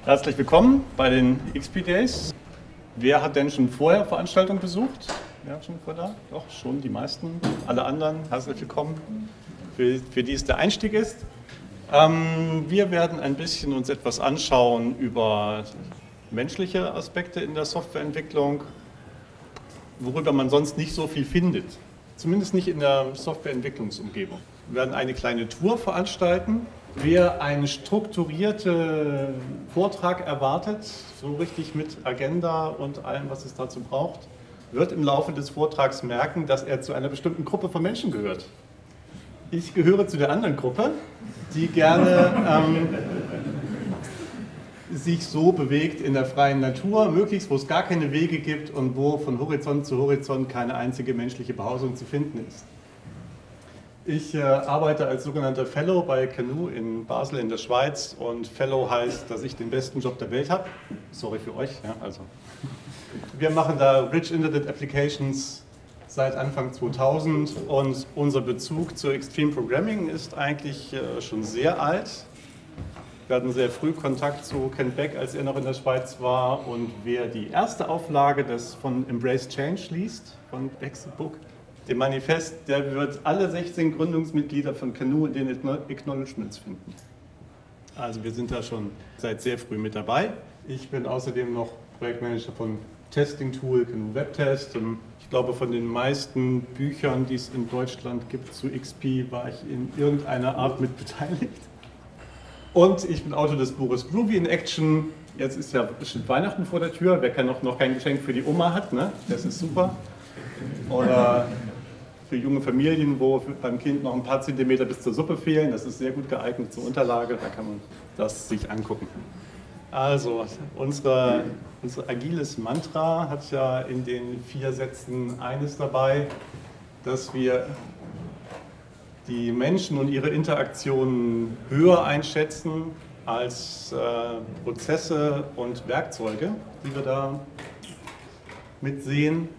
Herzlich willkommen bei den XP Days. Wer hat denn schon vorher Veranstaltungen besucht? Wer hat schon vorher da? Doch, schon die meisten. Alle anderen, herzlich willkommen, für die es der Einstieg ist. Wir werden ein bisschen uns etwas anschauen über menschliche Aspekte in der Softwareentwicklung, worüber man sonst nicht so viel findet. Zumindest nicht in der Softwareentwicklungsumgebung. Wir werden eine kleine Tour veranstalten. Wer einen strukturierten Vortrag erwartet, so richtig mit Agenda und allem, was es dazu braucht, wird im Laufe des Vortrags merken, dass er zu einer bestimmten Gruppe von Menschen gehört. Ich gehöre zu der anderen Gruppe, die gerne sich so bewegt in der freien Natur, möglichst wo es gar keine Wege gibt und wo von Horizont zu Horizont keine einzige menschliche Behausung zu finden ist. Ich arbeite als sogenannter Fellow bei Canoe in Basel in der Schweiz und Fellow heißt, dass ich den besten Job der Welt habe. Sorry für euch. Ja, also. Wir machen da Rich Internet Applications seit Anfang 2000 und unser Bezug zu Extreme Programming ist eigentlich schon sehr alt. Wir hatten sehr früh Kontakt zu Ken Beck, als er noch in der Schweiz war, und wer die erste Auflage von Embrace Change liest, von Becks Buch, dem Manifest, der wird alle 16 Gründungsmitglieder von Canoe in den Acknowledgements finden. Also wir sind da schon seit sehr früh mit dabei. Ich bin außerdem noch Projektmanager von Testing Tool, Canoe Webtest. Und ich glaube, von den meisten Büchern, die es in Deutschland gibt zu XP, war ich in irgendeiner Art mit beteiligt. Und ich bin Autor des Buches Groovy in Action. Jetzt ist ja bestimmt Weihnachten vor der Tür. Wer noch kein Geschenk für die Oma hat, ne? Das ist super. Oder für junge Familien, wo beim Kind noch ein paar Zentimeter bis zur Suppe fehlen. Das ist sehr gut geeignet zur Unterlage. Da kann man das sich angucken. Also, unser agiles Mantra hat ja in den 4 Sätzen eines dabei, dass wir die Menschen und ihre Interaktionen höher einschätzen als Prozesse und Werkzeuge, die wir da mitsehen.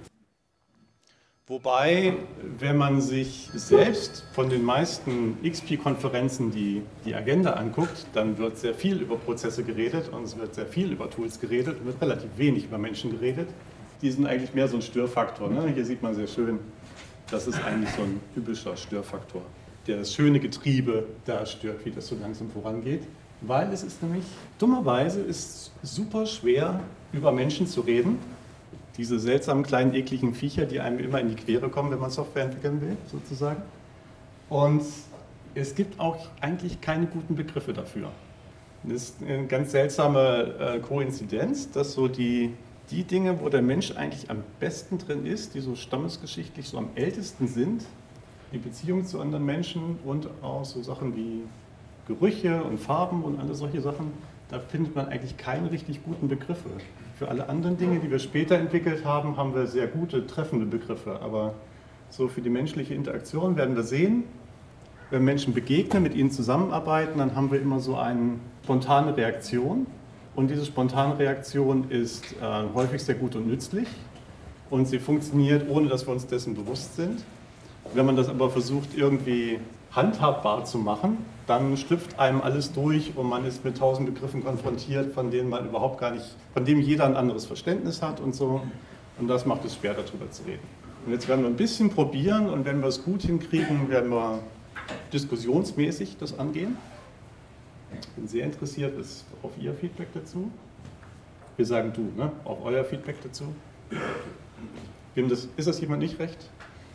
Wobei, wenn man sich selbst von den meisten XP-Konferenzen die Agenda anguckt, dann wird sehr viel über Prozesse geredet und es wird sehr viel über Tools geredet und wird relativ wenig über Menschen geredet. Die sind eigentlich mehr so ein Störfaktor. Ne? Hier sieht man sehr schön, das ist eigentlich so ein typischer Störfaktor, der das schöne Getriebe da stört, wie das so langsam vorangeht. Weil es ist nämlich, dummerweise, ist super schwer, über Menschen zu reden. Diese seltsamen kleinen ekligen Viecher, die einem immer in die Quere kommen, wenn man Software entwickeln will, sozusagen. Und es gibt auch eigentlich keine guten Begriffe dafür. Das ist eine ganz seltsame Koinzidenz, dass so die Dinge, wo der Mensch eigentlich am besten drin ist, die so stammesgeschichtlich so am ältesten sind, die Beziehung zu anderen Menschen und auch so Sachen wie Gerüche und Farben und alle solche Sachen, da findet man eigentlich keine richtig guten Begriffe. Für alle anderen Dinge, die wir später entwickelt haben, haben wir sehr gute, treffende Begriffe. Aber so für die menschliche Interaktion werden wir sehen, wenn Menschen begegnen, mit ihnen zusammenarbeiten, dann haben wir immer so eine spontane Reaktion. Und diese spontane Reaktion ist häufig sehr gut und nützlich. Und sie funktioniert, ohne dass wir uns dessen bewusst sind. Wenn man das aber versucht, irgendwie handhabbar zu machen, dann schlüpft einem alles durch und man ist mit 1000 Begriffen konfrontiert, von denen man überhaupt gar nicht, von dem jeder ein anderes Verständnis hat und so. Und das macht es schwer, darüber zu reden. Und jetzt werden wir ein bisschen probieren und wenn wir es gut hinkriegen, werden wir diskussionsmäßig das angehen. Ich bin sehr interessiert auf Ihr Feedback dazu. Wir sagen du, ne? Auf euer Feedback dazu. Ist das jemand nicht recht?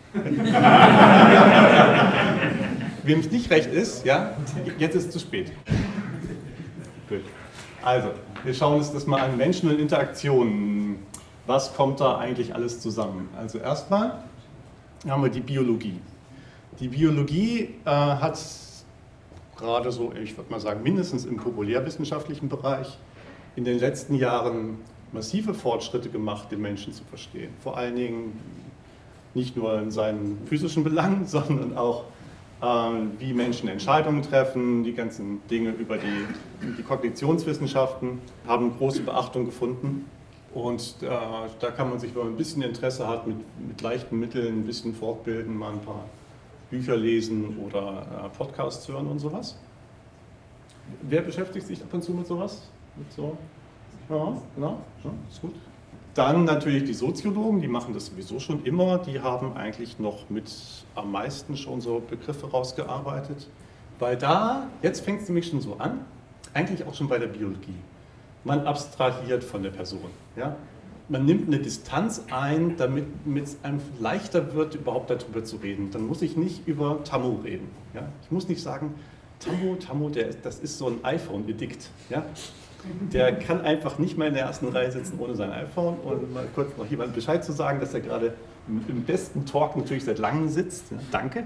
Wem es nicht recht ist, ja, jetzt ist es zu spät. Gut. Also, wir schauen uns das mal an. Menschen und Interaktionen. Was kommt da eigentlich alles zusammen? Also erstmal haben wir die Biologie. Die Biologie hat gerade so, ich würde mal sagen, mindestens im populärwissenschaftlichen Bereich in den letzten Jahren massive Fortschritte gemacht, den Menschen zu verstehen. Vor allen Dingen nicht nur in seinen physischen Belangen, sondern auch wie Menschen Entscheidungen treffen. Die ganzen Dinge über die Kognitionswissenschaften haben große Beachtung gefunden. Und da kann man sich, wenn man ein bisschen Interesse hat, mit leichten Mitteln ein bisschen fortbilden, mal ein paar Bücher lesen oder Podcasts hören und sowas. Wer beschäftigt sich ab und zu mit sowas? So. Ja, genau, ja, ist gut. Dann natürlich die Soziologen, die machen das sowieso schon immer, die haben eigentlich noch mit am meisten schon so Begriffe rausgearbeitet, weil da, jetzt fängt es nämlich schon so an, eigentlich auch schon bei der Biologie. Man abstrahiert von der Person. Ja? Man nimmt eine Distanz ein, damit es einem leichter wird, überhaupt darüber zu reden. Dann muss ich nicht über Tammo reden. Ja? Ich muss nicht sagen, Tammo, das ist so ein iPhone-Edikt. Ja? Der kann einfach nicht mehr in der ersten Reihe sitzen ohne sein iPhone und mal kurz noch jemandem Bescheid zu sagen, dass er gerade im besten Talk natürlich seit langem sitzt. Ja, danke.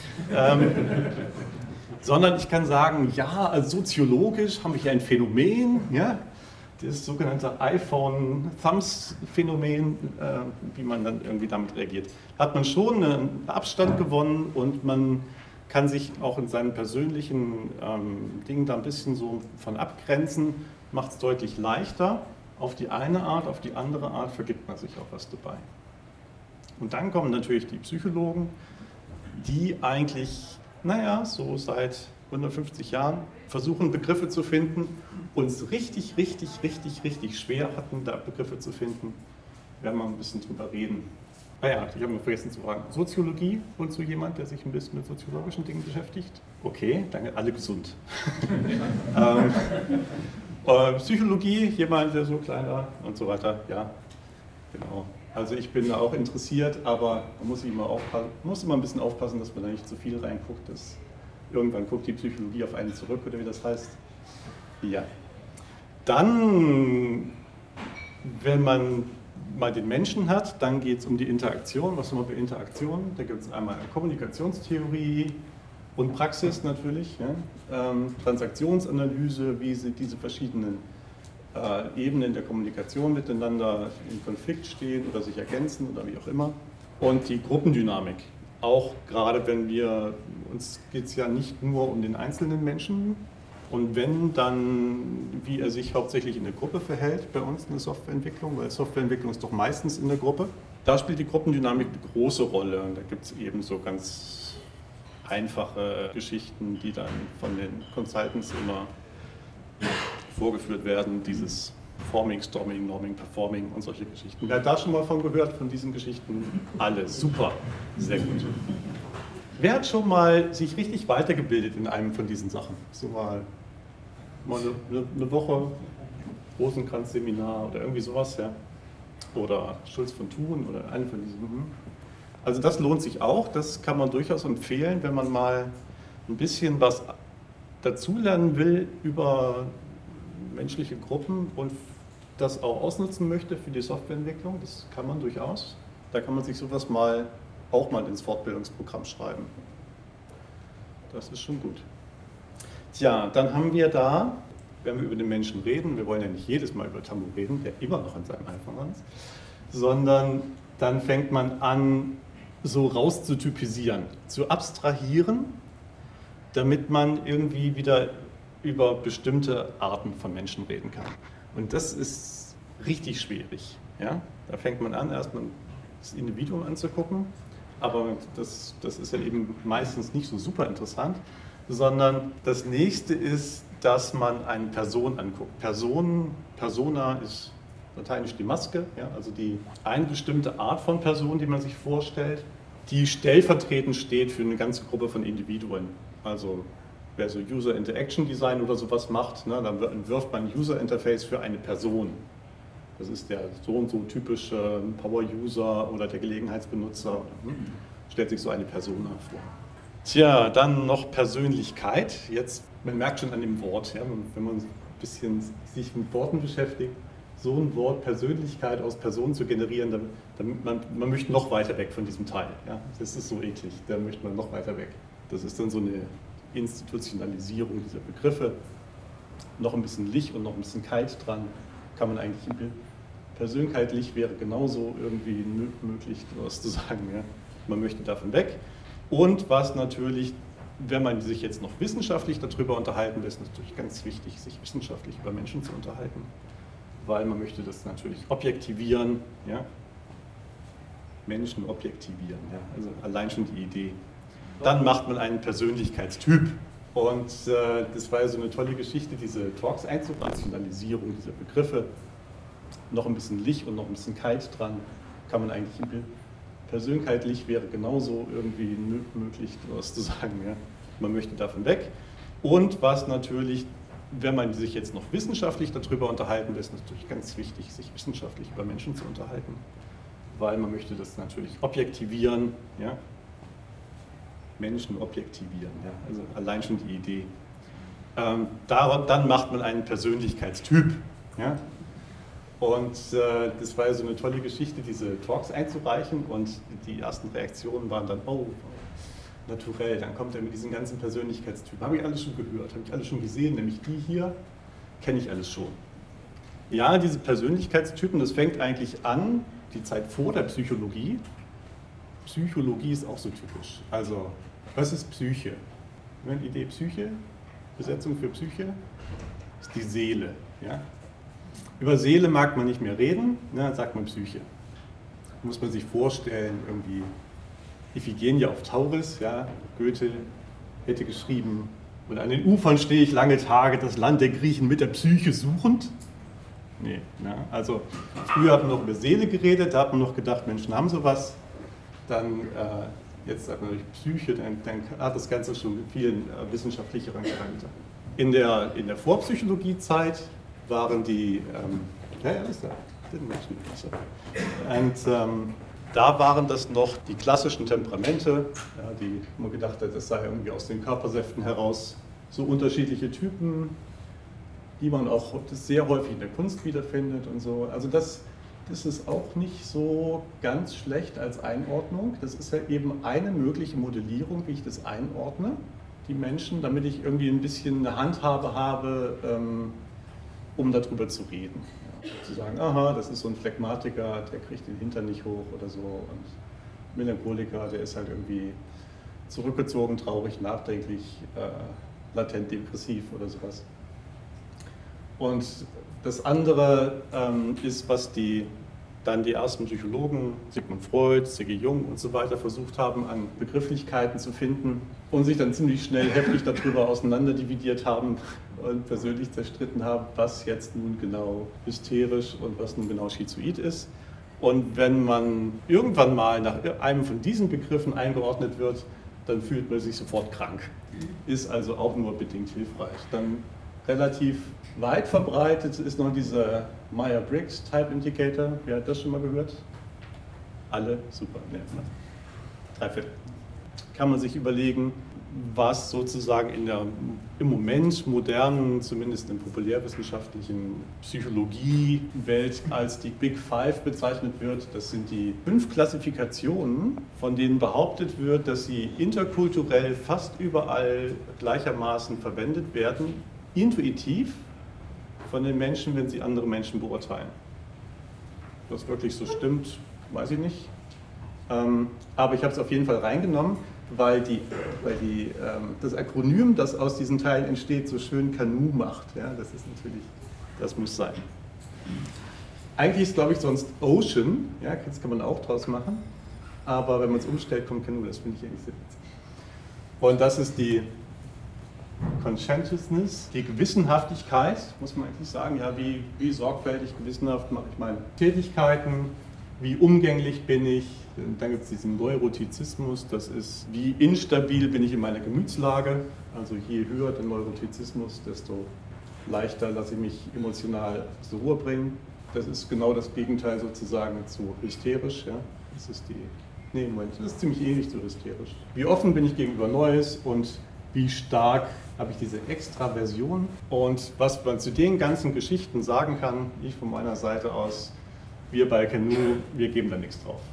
Sondern ich kann sagen, ja, also soziologisch haben wir hier ein Phänomen, ja, das sogenannte iPhone-Thumbs-Phänomen, wie man dann irgendwie damit reagiert. Hat man schon einen Abstand gewonnen und man kann sich auch in seinen persönlichen Dingen da ein bisschen so von abgrenzen, macht es deutlich leichter. Auf die eine Art, auf die andere Art vergibt man sich auch was dabei. Und dann kommen natürlich die Psychologen, die eigentlich, naja, so seit 150 Jahren versuchen, Begriffe zu finden, uns richtig schwer hatten, da Begriffe zu finden. Wir werden mal ein bisschen drüber reden. Ah ja, ich habe mir vergessen zu fragen. Soziologie, und so jemand, der sich ein bisschen mit soziologischen Dingen beschäftigt? Okay, danke, alle gesund. Psychologie, jemand, der so kleiner und so weiter, ja, genau. Also ich bin da auch interessiert, aber man muss immer ein bisschen aufpassen, dass man da nicht zu viel reinguckt. Irgendwann guckt die Psychologie auf einen zurück, oder wie das heißt. Ja. Dann, wenn man mal den Menschen hat, dann geht es um die Interaktion. Was haben wir bei Interaktion? Da gibt es einmal Kommunikationstheorie und Praxis natürlich, ja? Transaktionsanalyse, wie diese verschiedenen Ebenen der Kommunikation miteinander in Konflikt stehen oder sich ergänzen oder wie auch immer. Und die Gruppendynamik. Auch gerade wenn uns geht es ja nicht nur um den einzelnen Menschen, und wenn, dann wie er sich hauptsächlich in der Gruppe verhält bei uns in der Softwareentwicklung, weil Softwareentwicklung ist doch meistens in der Gruppe. Da spielt die Gruppendynamik eine große Rolle. Und da gibt es eben so ganz einfache Geschichten, die dann von den Consultants immer vorgeführt werden, dieses Forming, Storming, Norming, Performing und solche Geschichten. Wer hat da schon mal von gehört, von diesen Geschichten? Alle, super, sehr gut. Wer hat schon mal sich richtig weitergebildet in einem von diesen Sachen? So mal eine Woche Rosenkranz-Seminar oder irgendwie sowas, ja? Oder Schulz von Thun oder eine von diesen. Also das lohnt sich auch, das kann man durchaus empfehlen, wenn man mal ein bisschen was dazulernen will über menschliche Gruppen und das auch ausnutzen möchte für die Softwareentwicklung. Das kann man durchaus. Da kann man sich sowas auch mal ins Fortbildungsprogramm schreiben. Das ist schon gut. Tja, dann haben wir da, wenn wir über den Menschen reden, wir wollen ja nicht jedes Mal über Tammo reden, der immer noch an seinem iPhone ist, sondern dann fängt man an, so rauszutypisieren, zu abstrahieren, damit man irgendwie wieder über bestimmte Arten von Menschen reden kann. Und das ist richtig schwierig. Ja? Da fängt man an, erstmal das Individuum anzugucken, aber das ist ja eben meistens nicht so super interessant, sondern das nächste ist, dass man eine Person anguckt. Persona ist lateinisch die Maske, ja? Also eine bestimmte Art von Person, die man sich vorstellt, die stellvertretend steht für eine ganze Gruppe von Individuen. Also wer so User Interaction Design oder sowas macht, ne, dann entwirft man ein User Interface für eine Person. Das ist der so und so typische Power-User oder der Gelegenheitsbenutzer. Stellt sich so eine Persona vor. Tja, dann noch Persönlichkeit. Jetzt, man merkt schon an dem Wort, ja, wenn man ein bisschen sich mit Worten beschäftigt, so ein Wort Persönlichkeit aus Person zu generieren, man möchte noch weiter weg von diesem Teil. Ja. Das ist so eklig, da möchte man noch weiter weg. Das ist dann so eine Institutionalisierung dieser Begriffe. Noch ein bisschen Licht und noch ein bisschen Kalt dran kann man eigentlich im Bild. Persönlichkeitlich wäre genauso irgendwie möglich, was zu sagen. Ja. Man möchte davon weg. Und was natürlich, wenn man sich jetzt noch wissenschaftlich darüber unterhalten will, ist natürlich ganz wichtig, sich wissenschaftlich über Menschen zu unterhalten, weil man möchte das natürlich objektivieren, ja. Menschen objektivieren, ja. Also allein schon die Idee. Dann macht man einen Persönlichkeitstyp. Und das war ja so eine tolle Geschichte, diese Talks Rationalisierung dieser Begriffe. Noch ein bisschen Licht und noch ein bisschen kalt dran. Kann man eigentlich persönlichkeitlich wäre genauso irgendwie möglich, was zu sagen. Ja? Man möchte davon weg. Und was natürlich, wenn man sich jetzt noch wissenschaftlich darüber unterhalten will, ist natürlich ganz wichtig, sich wissenschaftlich über Menschen zu unterhalten. Weil man möchte das natürlich objektivieren. Ja? Menschen objektivieren. Ja? Also allein schon die Idee. Dann macht man einen Persönlichkeitstyp. Ja? Und das war ja so eine tolle Geschichte, diese Talks einzureichen, und die ersten Reaktionen waren dann, oh, naturell, dann kommt er mit diesen ganzen Persönlichkeitstypen. Habe ich alles schon gehört, habe ich alles schon gesehen, nämlich die hier, kenne ich alles schon. Ja, diese Persönlichkeitstypen, das fängt eigentlich an, die Zeit vor der Psychologie. Psychologie ist auch so typisch. Also, was ist Psyche? Eine Idee, Psyche, Besetzung für Psyche, ist die Seele. Ja? Über Seele mag man nicht mehr reden, dann sagt man Psyche. Muss man sich vorstellen, irgendwie Iphigenie auf Tauris, ja, Goethe hätte geschrieben, und an den Ufern stehe ich lange Tage, das Land der Griechen mit der Psyche suchend. Nee, na, also früher hat man noch über Seele geredet, da hat man noch gedacht, Menschen haben sowas. Dann, jetzt sagt man durch Psyche, dann hat das Ganze schon viel wissenschaftlicheren Charakter. In der Vorpsychologiezeit waren die, da waren das noch die klassischen Temperamente, ja, die man gedacht hat, das sei irgendwie aus den Körpersäften heraus, so unterschiedliche Typen, die man auch sehr häufig in der Kunst wiederfindet und so. Also das ist auch nicht so ganz schlecht als Einordnung. Das ist ja eben eine mögliche Modellierung, wie ich das einordne, die Menschen, damit ich irgendwie ein bisschen eine Handhabe habe, um darüber zu reden. Ja, zu sagen, aha, das ist so ein Phlegmatiker, der kriegt den Hintern nicht hoch oder so, und Melancholiker, der ist halt irgendwie zurückgezogen, traurig, nachdenklich, latent depressiv oder sowas. Und das andere ist, was dann die ersten Psychologen, Sigmund Freud, C.G. Jung und so weiter, versucht haben, an Begrifflichkeiten zu finden und sich dann ziemlich schnell heftig darüber auseinanderdividiert haben und persönlich zerstritten haben, was jetzt nun genau hysterisch und was nun genau schizoid ist. Und wenn man irgendwann mal nach einem von diesen Begriffen eingeordnet wird, dann fühlt man sich sofort krank. Ist also auch nur bedingt hilfreich. Dann relativ weit verbreitet ist noch dieser Myers-Briggs Type Indicator. Wer hat das schon mal gehört? Alle? Super. Ja, 3/4. Kann man sich überlegen, was sozusagen im Moment modernen, zumindest in populärwissenschaftlichen Psychologiewelt als die Big Five bezeichnet wird. Das sind die 5 Klassifikationen, von denen behauptet wird, dass sie interkulturell fast überall gleichermaßen verwendet werden, intuitiv von den Menschen, wenn sie andere Menschen beurteilen. Ob das wirklich so stimmt, weiß ich nicht. Aber ich habe es auf jeden Fall reingenommen, weil das Akronym, das aus diesen Teilen entsteht, so schön Canoe macht. Ja, das ist natürlich, das muss sein. Eigentlich ist, glaube ich, sonst Ocean, ja, das kann man auch draus machen, aber wenn man es umstellt, kommt Canoe, das finde ich eigentlich sehr witzig. Und das ist die Conscientiousness, die Gewissenhaftigkeit, muss man eigentlich sagen, ja, wie sorgfältig, gewissenhaft mache ich meine Tätigkeiten, wie umgänglich bin ich. Dann gibt es diesen Neurotizismus, das ist, wie instabil bin ich in meiner Gemütslage. Also je höher der Neurotizismus, desto leichter lasse ich mich emotional zur Ruhe bringen. Das ist genau das Gegenteil sozusagen zu hysterisch. Ja? Das ist das ist ziemlich ähnlich zu hysterisch. Wie offen bin ich gegenüber Neues und wie stark habe ich diese Extraversion. Und was man zu den ganzen Geschichten sagen kann, ich von meiner Seite aus, wir bei Canoe, wir geben da nichts drauf.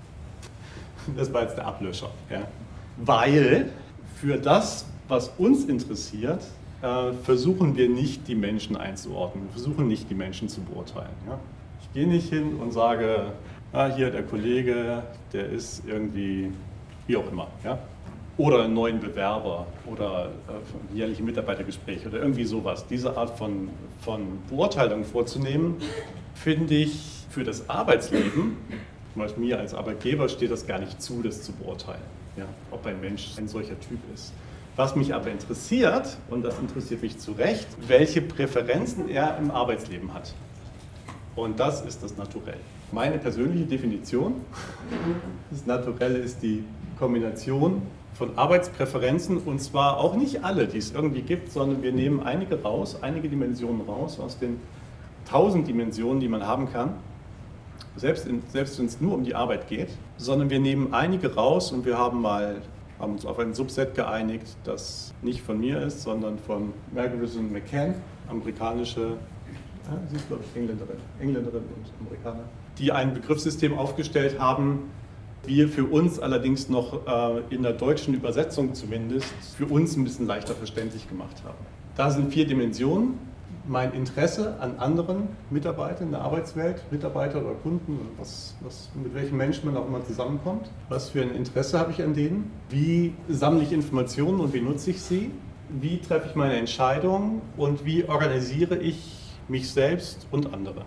Das war jetzt der Ablöscher. Ja. Weil für das, was uns interessiert, versuchen wir nicht, die Menschen einzuordnen. Wir versuchen nicht, die Menschen zu beurteilen. Ja. Ich gehe nicht hin und sage, hier der Kollege, der ist irgendwie, wie auch immer. Ja. Oder einen neuen Bewerber oder jährliche Mitarbeitergespräche oder irgendwie sowas. Diese Art von Beurteilung vorzunehmen, finde ich für das Arbeitsleben, zum Beispiel mir als Arbeitgeber, steht das gar nicht zu, das zu beurteilen, ja, ob ein Mensch ein solcher Typ ist. Was mich aber interessiert, und das interessiert mich zu Recht, welche Präferenzen er im Arbeitsleben hat. Und das ist das Naturell. Meine persönliche Definition, das Naturelle ist die Kombination von Arbeitspräferenzen, und zwar auch nicht alle, die es irgendwie gibt, sondern wir nehmen einige raus, einige Dimensionen raus aus den 1000 Dimensionen, die man haben kann, selbst wenn es nur um die Arbeit geht, sondern wir nehmen einige raus und wir haben uns auf ein Subset geeinigt, das nicht von mir ist, sondern von Margaret McCann, amerikanische, sie ist glaube ich Engländerin und Amerikaner, die ein Begriffssystem aufgestellt haben, wir für uns allerdings noch in der deutschen Übersetzung zumindest für uns ein bisschen leichter verständlich gemacht haben. Da sind 4 Dimensionen. Mein Interesse an anderen Mitarbeitern in der Arbeitswelt, Mitarbeiter oder Kunden, mit welchen Menschen man auch immer zusammenkommt. Was für ein Interesse habe ich an denen? Wie sammle ich Informationen und wie nutze ich sie? Wie treffe ich meine Entscheidungen und wie organisiere ich mich selbst und andere?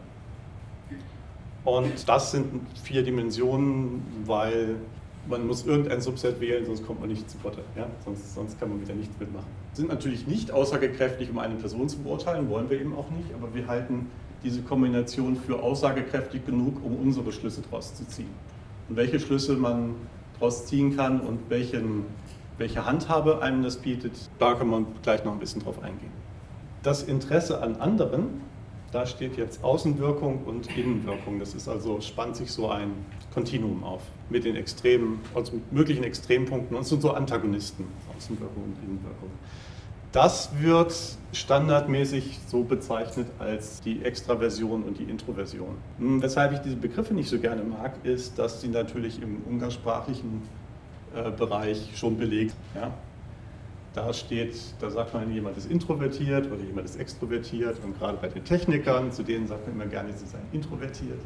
Und das sind 4 Dimensionen, weil man muss irgendein Subset wählen, sonst kommt man nicht zu Potte. Ja? Sonst kann man wieder nichts mitmachen. Sind natürlich nicht aussagekräftig, um eine Person zu beurteilen, wollen wir eben auch nicht, aber wir halten diese Kombination für aussagekräftig genug, um unsere Schlüsse daraus zu ziehen. Und welche Schlüsse man daraus ziehen kann und welche Handhabe einem das bietet, da kann man gleich noch ein bisschen drauf eingehen. Das Interesse an anderen, da steht jetzt Außenwirkung und Innenwirkung. Das ist also, spannt sich so ein Kontinuum auf mit den Extremen, also mit möglichen Extrempunkten, und es sind so Antagonisten, Außenwirkung und Innenwirkung. Das wird standardmäßig so bezeichnet als die Extraversion und die Introversion. Weshalb ich diese Begriffe nicht so gerne mag, ist, dass sie natürlich im umgangssprachlichen Bereich schon belegt. Ja? Da sagt man, jemand ist introvertiert oder jemand ist extrovertiert, und gerade bei den Technikern, zu denen sagt man immer gerne, sie seien introvertiert.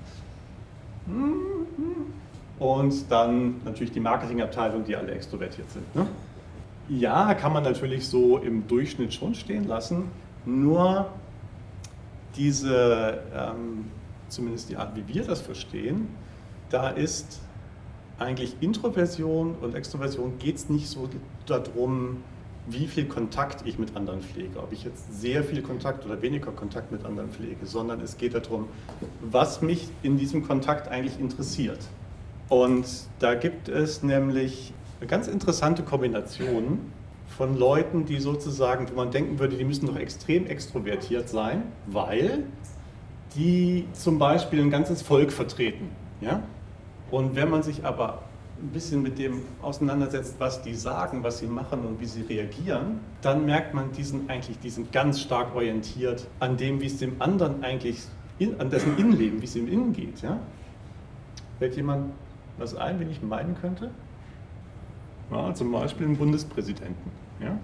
Und dann natürlich die Marketingabteilung, die alle extrovertiert sind. Ne? Ja, kann man natürlich so im Durchschnitt schon stehen lassen, nur zumindest die Art, wie wir das verstehen, da ist eigentlich Introversion und Extroversion, geht es nicht so darum, wie viel Kontakt ich mit anderen pflege, ob ich jetzt sehr viel Kontakt oder weniger Kontakt mit anderen pflege, sondern es geht darum, was mich in diesem Kontakt eigentlich interessiert. Und da gibt es nämlich eine ganz interessante Kombination von Leuten, die sozusagen, wo man denken würde, die müssen doch extrem extrovertiert sein, weil die zum Beispiel ein ganzes Volk vertreten. Ja? Und wenn man sich aber ein bisschen mit dem auseinandersetzt, was die sagen, was sie machen und wie sie reagieren, dann merkt man, die sind ganz stark orientiert an dem, wie es dem anderen eigentlich, an dessen Innenleben, wie es ihm innen geht. Ja? Fällt jemand was ein, wen ich meinen könnte? Ja, zum Beispiel einen Bundespräsidenten. Ja?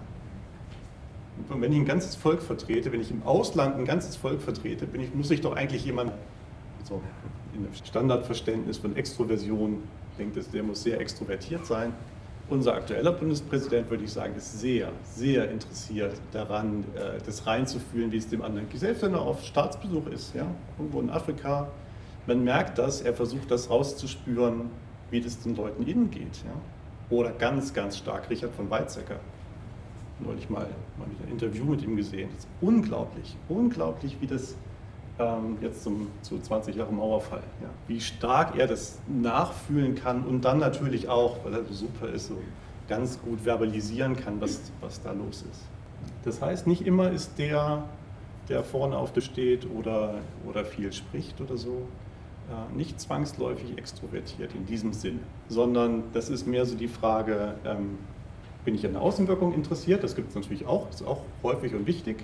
Und wenn ich ein ganzes Volk vertrete, wenn ich im Ausland ein ganzes Volk vertrete, muss ich doch eigentlich jemand, so in dem Standardverständnis von Extroversion, denkt, der muss sehr extrovertiert sein. Unser aktueller Bundespräsident, würde ich sagen, ist sehr, sehr interessiert daran, das reinzufühlen, wie es dem anderen geht. Selbst wenn er auf Staatsbesuch ist, ja, irgendwo in Afrika, man merkt das, er versucht das rauszuspüren, wie das den Leuten innen geht. Ja. Oder ganz, ganz stark Richard von Weizsäcker. Neulich mal ein Interview mit ihm gesehen. Das ist unglaublich, unglaublich, wie das jetzt zu 20 Jahren Mauerfall, ja, wie stark er das nachfühlen kann und dann natürlich auch, weil er so super ist, so ganz gut verbalisieren kann, was da los ist. Das heißt, nicht immer ist der vorne auf der steht oder viel spricht oder so, nicht zwangsläufig extrovertiert in diesem Sinne, sondern das ist mehr so die Frage, bin ich an der Außenwirkung interessiert? Das gibt es natürlich auch, das ist auch häufig und wichtig.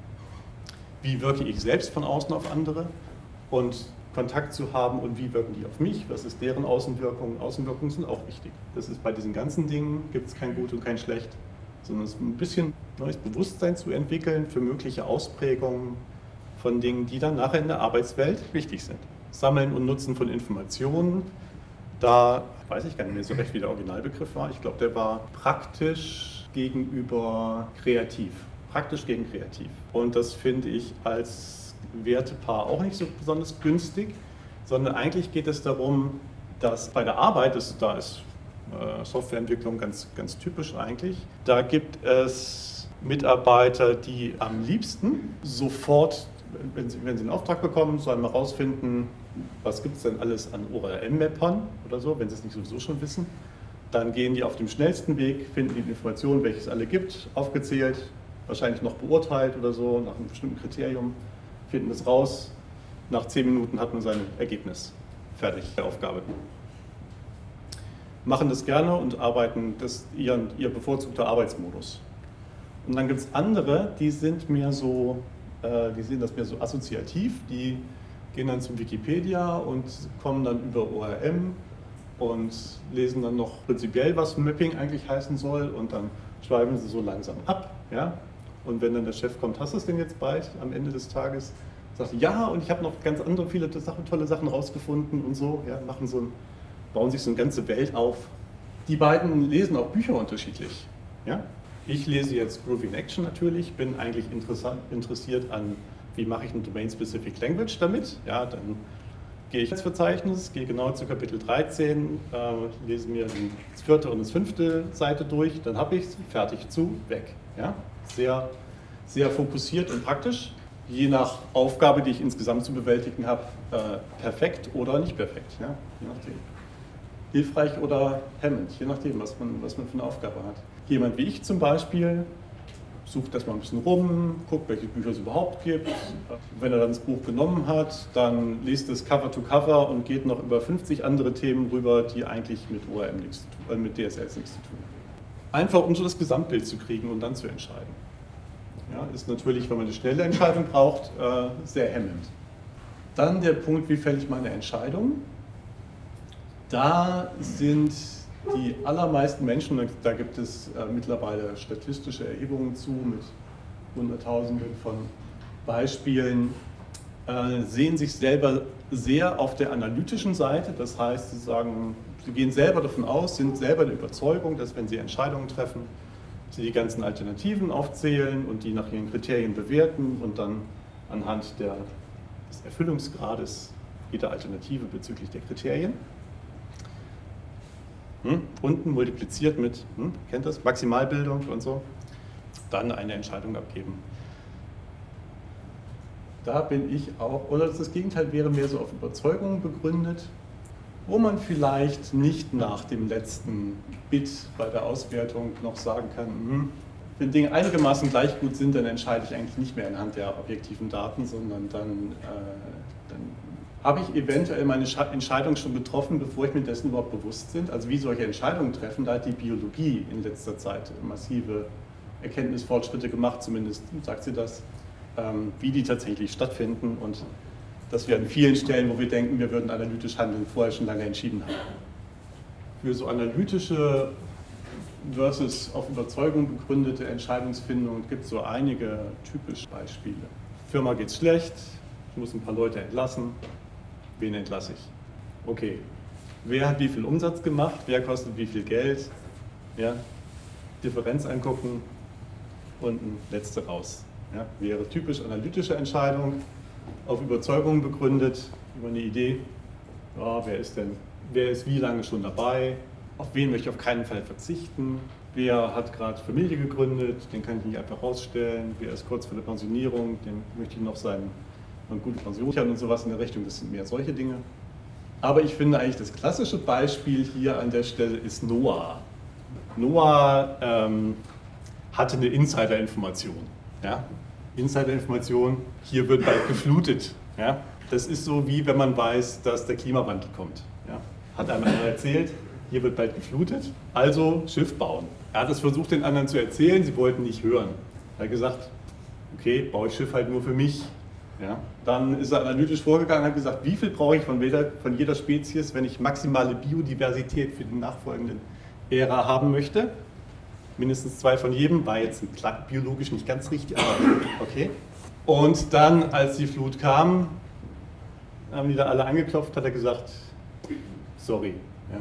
Wie wirke ich selbst von außen auf andere und Kontakt zu haben und wie wirken die auf mich? Was ist deren Außenwirkung? Außenwirkungen sind auch wichtig. Das ist bei diesen ganzen Dingen, gibt es kein Gut und kein Schlecht, sondern es ist ein bisschen neues Bewusstsein zu entwickeln für mögliche Ausprägungen von Dingen, die dann nachher in der Arbeitswelt wichtig sind. Sammeln und Nutzen von Informationen, da weiß ich gar nicht mehr so recht, wie der Originalbegriff war. Ich glaube, der war praktisch gegenüber kreativ. Praktisch gegen kreativ. Und das finde ich als Wertepaar auch nicht so besonders günstig, sondern eigentlich geht es darum, dass bei der Arbeit, da ist Softwareentwicklung ganz typisch eigentlich. Da gibt es Mitarbeiter, die am liebsten sofort, wenn sie einen Auftrag bekommen, sollen mal rausfinden, was gibt es denn alles an ORM-Mappern oder so, wenn sie es nicht sowieso schon wissen. Dann gehen die auf dem schnellsten Weg, finden die Informationen, welche es alle gibt, aufgezählt, wahrscheinlich noch beurteilt oder so, nach einem bestimmten Kriterium, finden es raus. Nach 10 Minuten hat man sein Ergebnis. Fertig, der Aufgabe. Machen das gerne und arbeiten, das ist ihr bevorzugter Arbeitsmodus. Und dann gibt es andere, die sind mehr so, die sehen das mehr so assoziativ, die gehen dann zum Wikipedia und kommen dann über ORM und lesen dann noch prinzipiell, was Mapping eigentlich heißen soll, und dann schreiben sie so langsam ab. Ja? Und wenn dann der Chef kommt, hast du es denn jetzt bald am Ende des Tages? Sagt, ja, und ich habe noch ganz andere, viele tolle Sachen rausgefunden und so, ja, bauen sich so eine ganze Welt auf. Die beiden lesen auch Bücher unterschiedlich. Ja? Ich lese jetzt Groovy in Action natürlich, bin eigentlich interessiert an, wie mache ich eine Domain-Specific Language damit. Ja, dann gehe ich ins Verzeichnis, gehe genau zu Kapitel 13, lese mir die 4. und die 5. Seite durch, dann habe ich es, fertig, weg. Ja? Sehr, sehr fokussiert und praktisch. Je nach Aufgabe, die ich insgesamt zu bewältigen habe, perfekt oder nicht perfekt, ja? Je nachdem. Hilfreich oder hemmend, je nachdem, was man für eine Aufgabe hat. Jemand wie ich zum Beispiel sucht erstmal ein bisschen rum, guckt, welche Bücher es überhaupt gibt. Wenn er dann das Buch genommen hat, dann liest es Cover to Cover und geht noch über 50 andere Themen rüber, die eigentlich mit ORM nichts zu tun, mit DSS nichts zu tun haben. Einfach um so das Gesamtbild zu kriegen und dann zu entscheiden. Ja, ist natürlich, wenn man eine schnelle Entscheidung braucht, sehr hemmend. Dann der Punkt, wie fälle ich meine Entscheidung? Da sind die allermeisten Menschen, da gibt es mittlerweile statistische Erhebungen zu mit Hunderttausenden von Beispielen, sehen sich selber sehr auf der analytischen Seite. Das heißt, sie gehen selber davon aus, sind selber der Überzeugung, dass wenn sie Entscheidungen treffen, sie die ganzen Alternativen aufzählen und die nach ihren Kriterien bewerten und dann anhand des Erfüllungsgrades jeder Alternative bezüglich der Kriterien unten multipliziert mit, kennt das, Maximalbildung und so, dann eine Entscheidung abgeben. Da bin ich auch, oder das Gegenteil wäre mehr so auf Überzeugungen begründet, wo man vielleicht nicht nach dem letzten Bit bei der Auswertung noch sagen kann, wenn Dinge einigermaßen gleich gut sind, dann entscheide ich eigentlich nicht mehr anhand der objektiven Daten, sondern dann habe ich eventuell meine Entscheidung schon getroffen, bevor ich mir dessen überhaupt bewusst bin. Also wie solche Entscheidungen treffen, da hat die Biologie in letzter Zeit massive Erkenntnisfortschritte gemacht, zumindest sagt sie das, wie die tatsächlich stattfinden, und dass wir an vielen Stellen, wo wir denken, wir würden analytisch handeln, vorher schon lange entschieden haben. Für so analytische versus auf Überzeugung begründete Entscheidungsfindung gibt es so einige typische Beispiele. Firma geht's schlecht, ich muss ein paar Leute entlassen. Wen entlasse ich? Okay, wer hat wie viel Umsatz gemacht, wer kostet wie viel Geld? Ja? Differenz angucken und ein letzte raus. Ja? Wäre typisch analytische Entscheidung, auf Überzeugung begründet, über eine Idee, ja, wer ist wie lange schon dabei, auf wen möchte ich auf keinen Fall verzichten, wer hat gerade Familie gegründet, den kann ich nicht einfach rausstellen, wer ist kurz vor der Pensionierung, dem möchte ich noch eine gute Pension sichern und sowas in der Richtung, das sind mehr solche Dinge. Aber ich finde eigentlich das klassische Beispiel hier an der Stelle ist Noah. Noah hatte eine Insider-Information. Ja? Insider-Information, hier wird bald geflutet. Ja? Das ist so, wie wenn man weiß, dass der Klimawandel kommt. Ja? Hat einem einer erzählt, hier wird bald geflutet, also Schiff bauen. Er hat es versucht, den anderen zu erzählen, sie wollten nicht hören. Er hat gesagt, okay, baue ich Schiff halt nur für mich. Ja? Dann ist er analytisch vorgegangen und hat gesagt, wie viel brauche ich von jeder Spezies, wenn ich maximale Biodiversität für die nachfolgenden Ära haben möchte. Mindestens 2 von jedem, war jetzt biologisch nicht ganz richtig, aber okay. Und dann, als die Flut kam, haben die da alle angeklopft, hat er gesagt, sorry. Ja.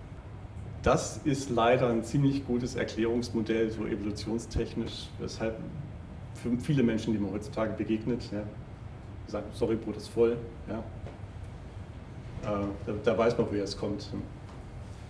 Das ist leider ein ziemlich gutes Erklärungsmodell, so evolutionstechnisch, weshalb für viele Menschen, die man heutzutage begegnet, ja, sagen, sorry, Brot ist voll. Ja. Da weiß man, woher es kommt.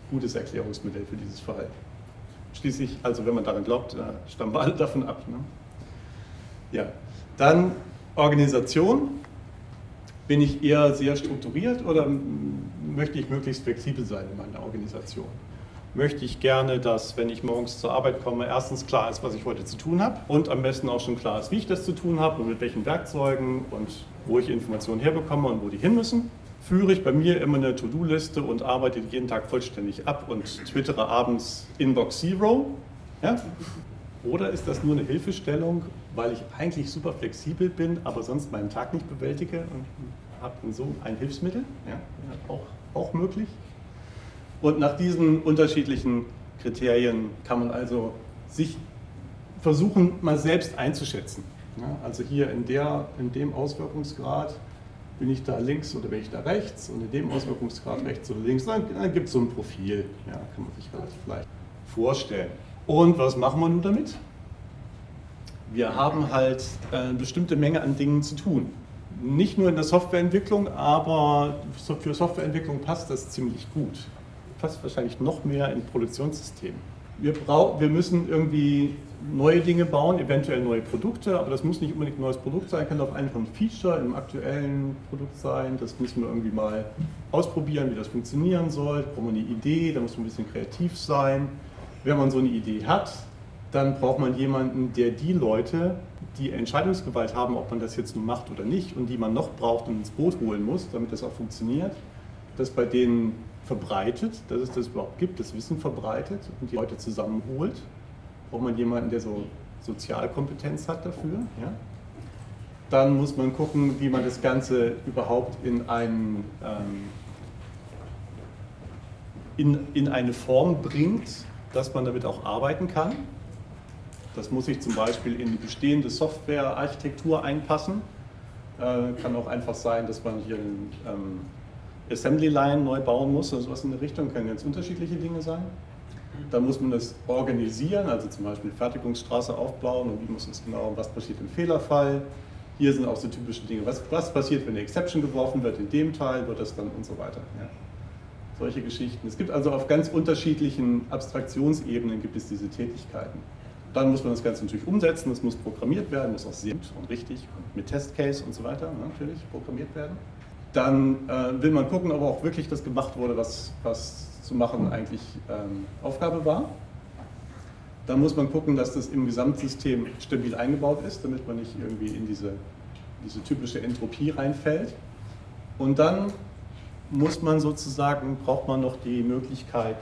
gutes Erklärungsmodell für dieses Verhalten. Schließlich, also wenn man daran glaubt, stammen wir alle davon ab. Ne? Ja. Dann Organisation. Bin ich eher sehr strukturiert oder möchte ich möglichst flexibel sein in meiner Organisation? Möchte ich gerne, dass, wenn ich morgens zur Arbeit komme, erstens klar ist, was ich heute zu tun habe und am besten auch schon klar ist, wie ich das zu tun habe und mit welchen Werkzeugen und wo ich Informationen herbekomme und wo die hin müssen. Führe ich bei mir immer eine To-Do-Liste und arbeite jeden Tag vollständig ab und twittere abends Inbox Zero. Ja? Oder ist das nur eine Hilfestellung, weil ich eigentlich super flexibel bin, aber sonst meinen Tag nicht bewältige und habe so ein Hilfsmittel? Ja? Auch möglich. Und nach diesen unterschiedlichen Kriterien kann man also sich versuchen, mal selbst einzuschätzen. Ja? Also hier in dem Auswirkungsgrad bin ich da links oder bin ich da rechts und in dem Auswirkungsgrad rechts oder links, dann gibt es so ein Profil, ja, kann man sich relativ leicht vorstellen. Und was machen wir nun damit? Wir haben halt eine bestimmte Menge an Dingen zu tun. Nicht nur in der Softwareentwicklung, aber für Softwareentwicklung passt das ziemlich gut. Passt wahrscheinlich noch mehr in Produktionssystemen. Wir müssen irgendwie neue Dinge bauen, eventuell neue Produkte, aber das muss nicht unbedingt ein neues Produkt sein, kann auch einfach ein Feature im aktuellen Produkt sein. Das müssen wir irgendwie mal ausprobieren, wie das funktionieren soll. Da braucht man eine Idee, da muss man ein bisschen kreativ sein. Wenn man so eine Idee hat, dann braucht man jemanden, der die Leute, die Entscheidungsgewalt haben, ob man das jetzt nun macht oder nicht und die man noch braucht und ins Boot holen muss, damit das auch funktioniert, das bei denen verbreitet, dass es das überhaupt gibt, das Wissen verbreitet und die Leute zusammenholt. Braucht man jemanden, der so Sozialkompetenz hat dafür. Ja? Dann muss man gucken, wie man das Ganze überhaupt in eine Form bringt, dass man damit auch arbeiten kann. Das muss sich zum Beispiel in die bestehende Softwarearchitektur einpassen. Kann auch einfach sein, dass man hier Assembly Line neu bauen muss oder sowas in der Richtung, können ganz unterschiedliche Dinge sein. Dann muss man das organisieren, also zum Beispiel Fertigungsstraße aufbauen und wie muss es genau, was passiert im Fehlerfall. Hier sind auch so typische Dinge, was passiert, wenn eine Exception geworfen wird, in dem Teil wird das dann und so weiter. Ja. Solche Geschichten. Es gibt also auf ganz unterschiedlichen Abstraktionsebenen gibt es diese Tätigkeiten. Dann muss man das Ganze natürlich umsetzen, das muss programmiert werden, muss auch sehr gut und richtig und mit Testcase und so weiter natürlich programmiert werden. Dann will man gucken, ob auch wirklich das gemacht wurde, was zu machen eigentlich Aufgabe war. Dann muss man gucken, dass das im Gesamtsystem stabil eingebaut ist, damit man nicht irgendwie in diese typische Entropie reinfällt. Und dann braucht man noch die Möglichkeit,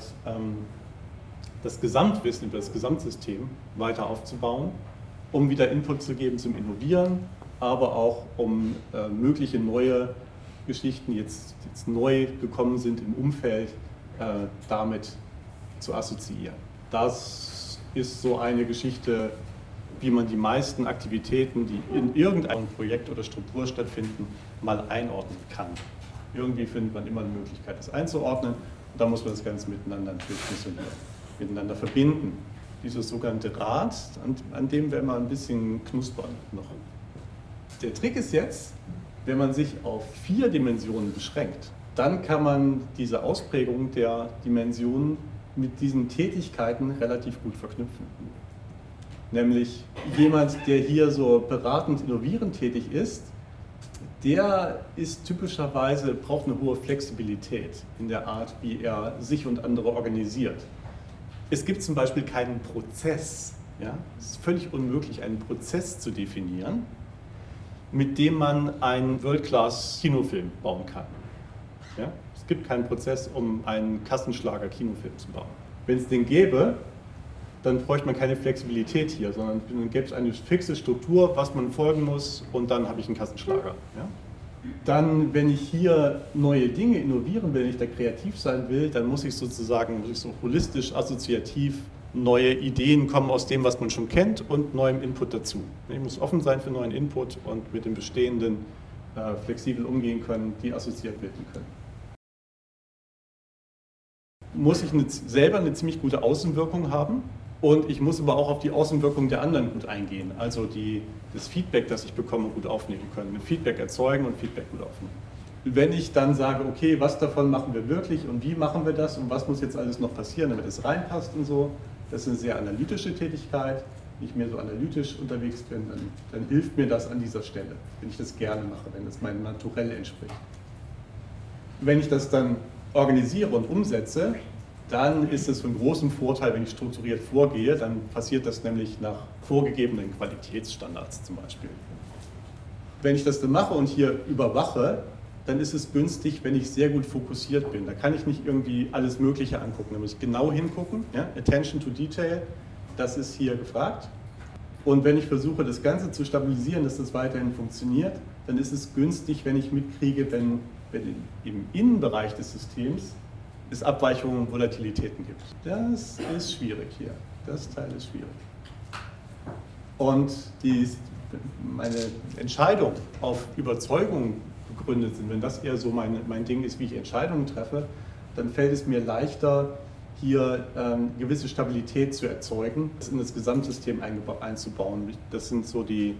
das Gesamtwissen über das Gesamtsystem weiter aufzubauen, um wieder Input zu geben zum Innovieren, aber auch um mögliche neue Geschichten, die jetzt neu gekommen sind im Umfeld, damit zu assoziieren. Das ist so eine Geschichte, wie man die meisten Aktivitäten, die in irgendeinem Projekt oder Struktur stattfinden, mal einordnen kann. Irgendwie findet man immer eine Möglichkeit, das einzuordnen und da muss man das Ganze miteinander natürlich miteinander verbinden. Dieses sogenannte Rad, an dem werden wir ein bisschen knuspern noch. Der Trick ist jetzt, wenn man sich auf 4 Dimensionen beschränkt, dann kann man diese Ausprägung der Dimensionen mit diesen Tätigkeiten relativ gut verknüpfen. Nämlich jemand, der hier so beratend, innovierend tätig ist, der ist typischerweise, braucht eine hohe Flexibilität in der Art, wie er sich und andere organisiert. Es gibt zum Beispiel keinen Prozess. Ja? Es ist völlig unmöglich, einen Prozess zu definieren, mit dem man einen World-Class-Kinofilm bauen kann. Ja? Es gibt keinen Prozess, um einen Kassenschlager-Kinofilm zu bauen. Wenn es den gäbe, dann bräuchte man keine Flexibilität hier, sondern dann gäbe es eine fixe Struktur, was man folgen muss und dann habe ich einen Kassenschlager. Ja? Dann, wenn ich hier neue Dinge innovieren will, wenn ich da kreativ sein will, dann muss ich so holistisch, assoziativ neue Ideen kommen aus dem, was man schon kennt und neuem Input dazu. Ich muss offen sein für neuen Input und mit dem Bestehenden flexibel umgehen können, die assoziiert werden können. Muss ich selber eine ziemlich gute Außenwirkung haben und ich muss aber auch auf die Außenwirkung der anderen gut eingehen, also das Feedback, das ich bekomme, gut aufnehmen können. Mit Feedback erzeugen und Feedback gut aufnehmen. Wenn ich dann sage, okay, was davon machen wir wirklich und wie machen wir das und was muss jetzt alles noch passieren, damit es reinpasst und so, das ist eine sehr analytische Tätigkeit. Wenn ich mehr so analytisch unterwegs bin, dann hilft mir das an dieser Stelle, wenn ich das gerne mache, wenn das meinem Naturell entspricht. Wenn ich das dann organisiere und umsetze, dann ist es von großem Vorteil, wenn ich strukturiert vorgehe, dann passiert das nämlich nach vorgegebenen Qualitätsstandards zum Beispiel. Wenn ich das dann mache und hier überwache, dann ist es günstig, wenn ich sehr gut fokussiert bin. Da kann ich nicht irgendwie alles Mögliche angucken, da muss ich genau hingucken. Ja? Attention to Detail, das ist hier gefragt. Und wenn ich versuche, das Ganze zu stabilisieren, dass das weiterhin funktioniert, dann ist es günstig, wenn ich mitkriege, wenn im Innenbereich des Systems es Abweichungen und Volatilitäten gibt. Das ist schwierig hier. Das Teil ist schwierig. Und meine Entscheidung auf Überzeugung begründet sind, wenn das eher so mein Ding ist, wie ich Entscheidungen treffe, dann fällt es mir leichter, hier gewisse Stabilität zu erzeugen, das in das Gesamtsystem einzubauen. Das sind so die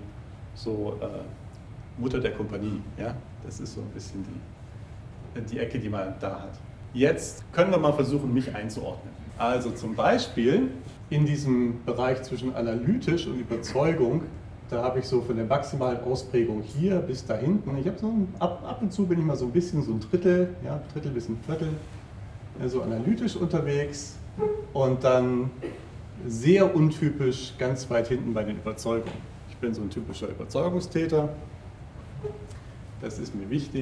Mutter der Kompanie. Ja? Das ist so ein bisschen die Ecke, die man da hat. Jetzt können wir mal versuchen, mich einzuordnen. Also zum Beispiel in diesem Bereich zwischen analytisch und Überzeugung, da habe ich so von der maximalen Ausprägung hier bis da hinten. Ich habe so ab und zu bin ich mal so ein bisschen so ein Drittel, ja, Drittel bis ein Viertel, so analytisch unterwegs und dann sehr untypisch ganz weit hinten bei den Überzeugungen. Ich bin so ein typischer Überzeugungstäter. Das ist mir wichtig.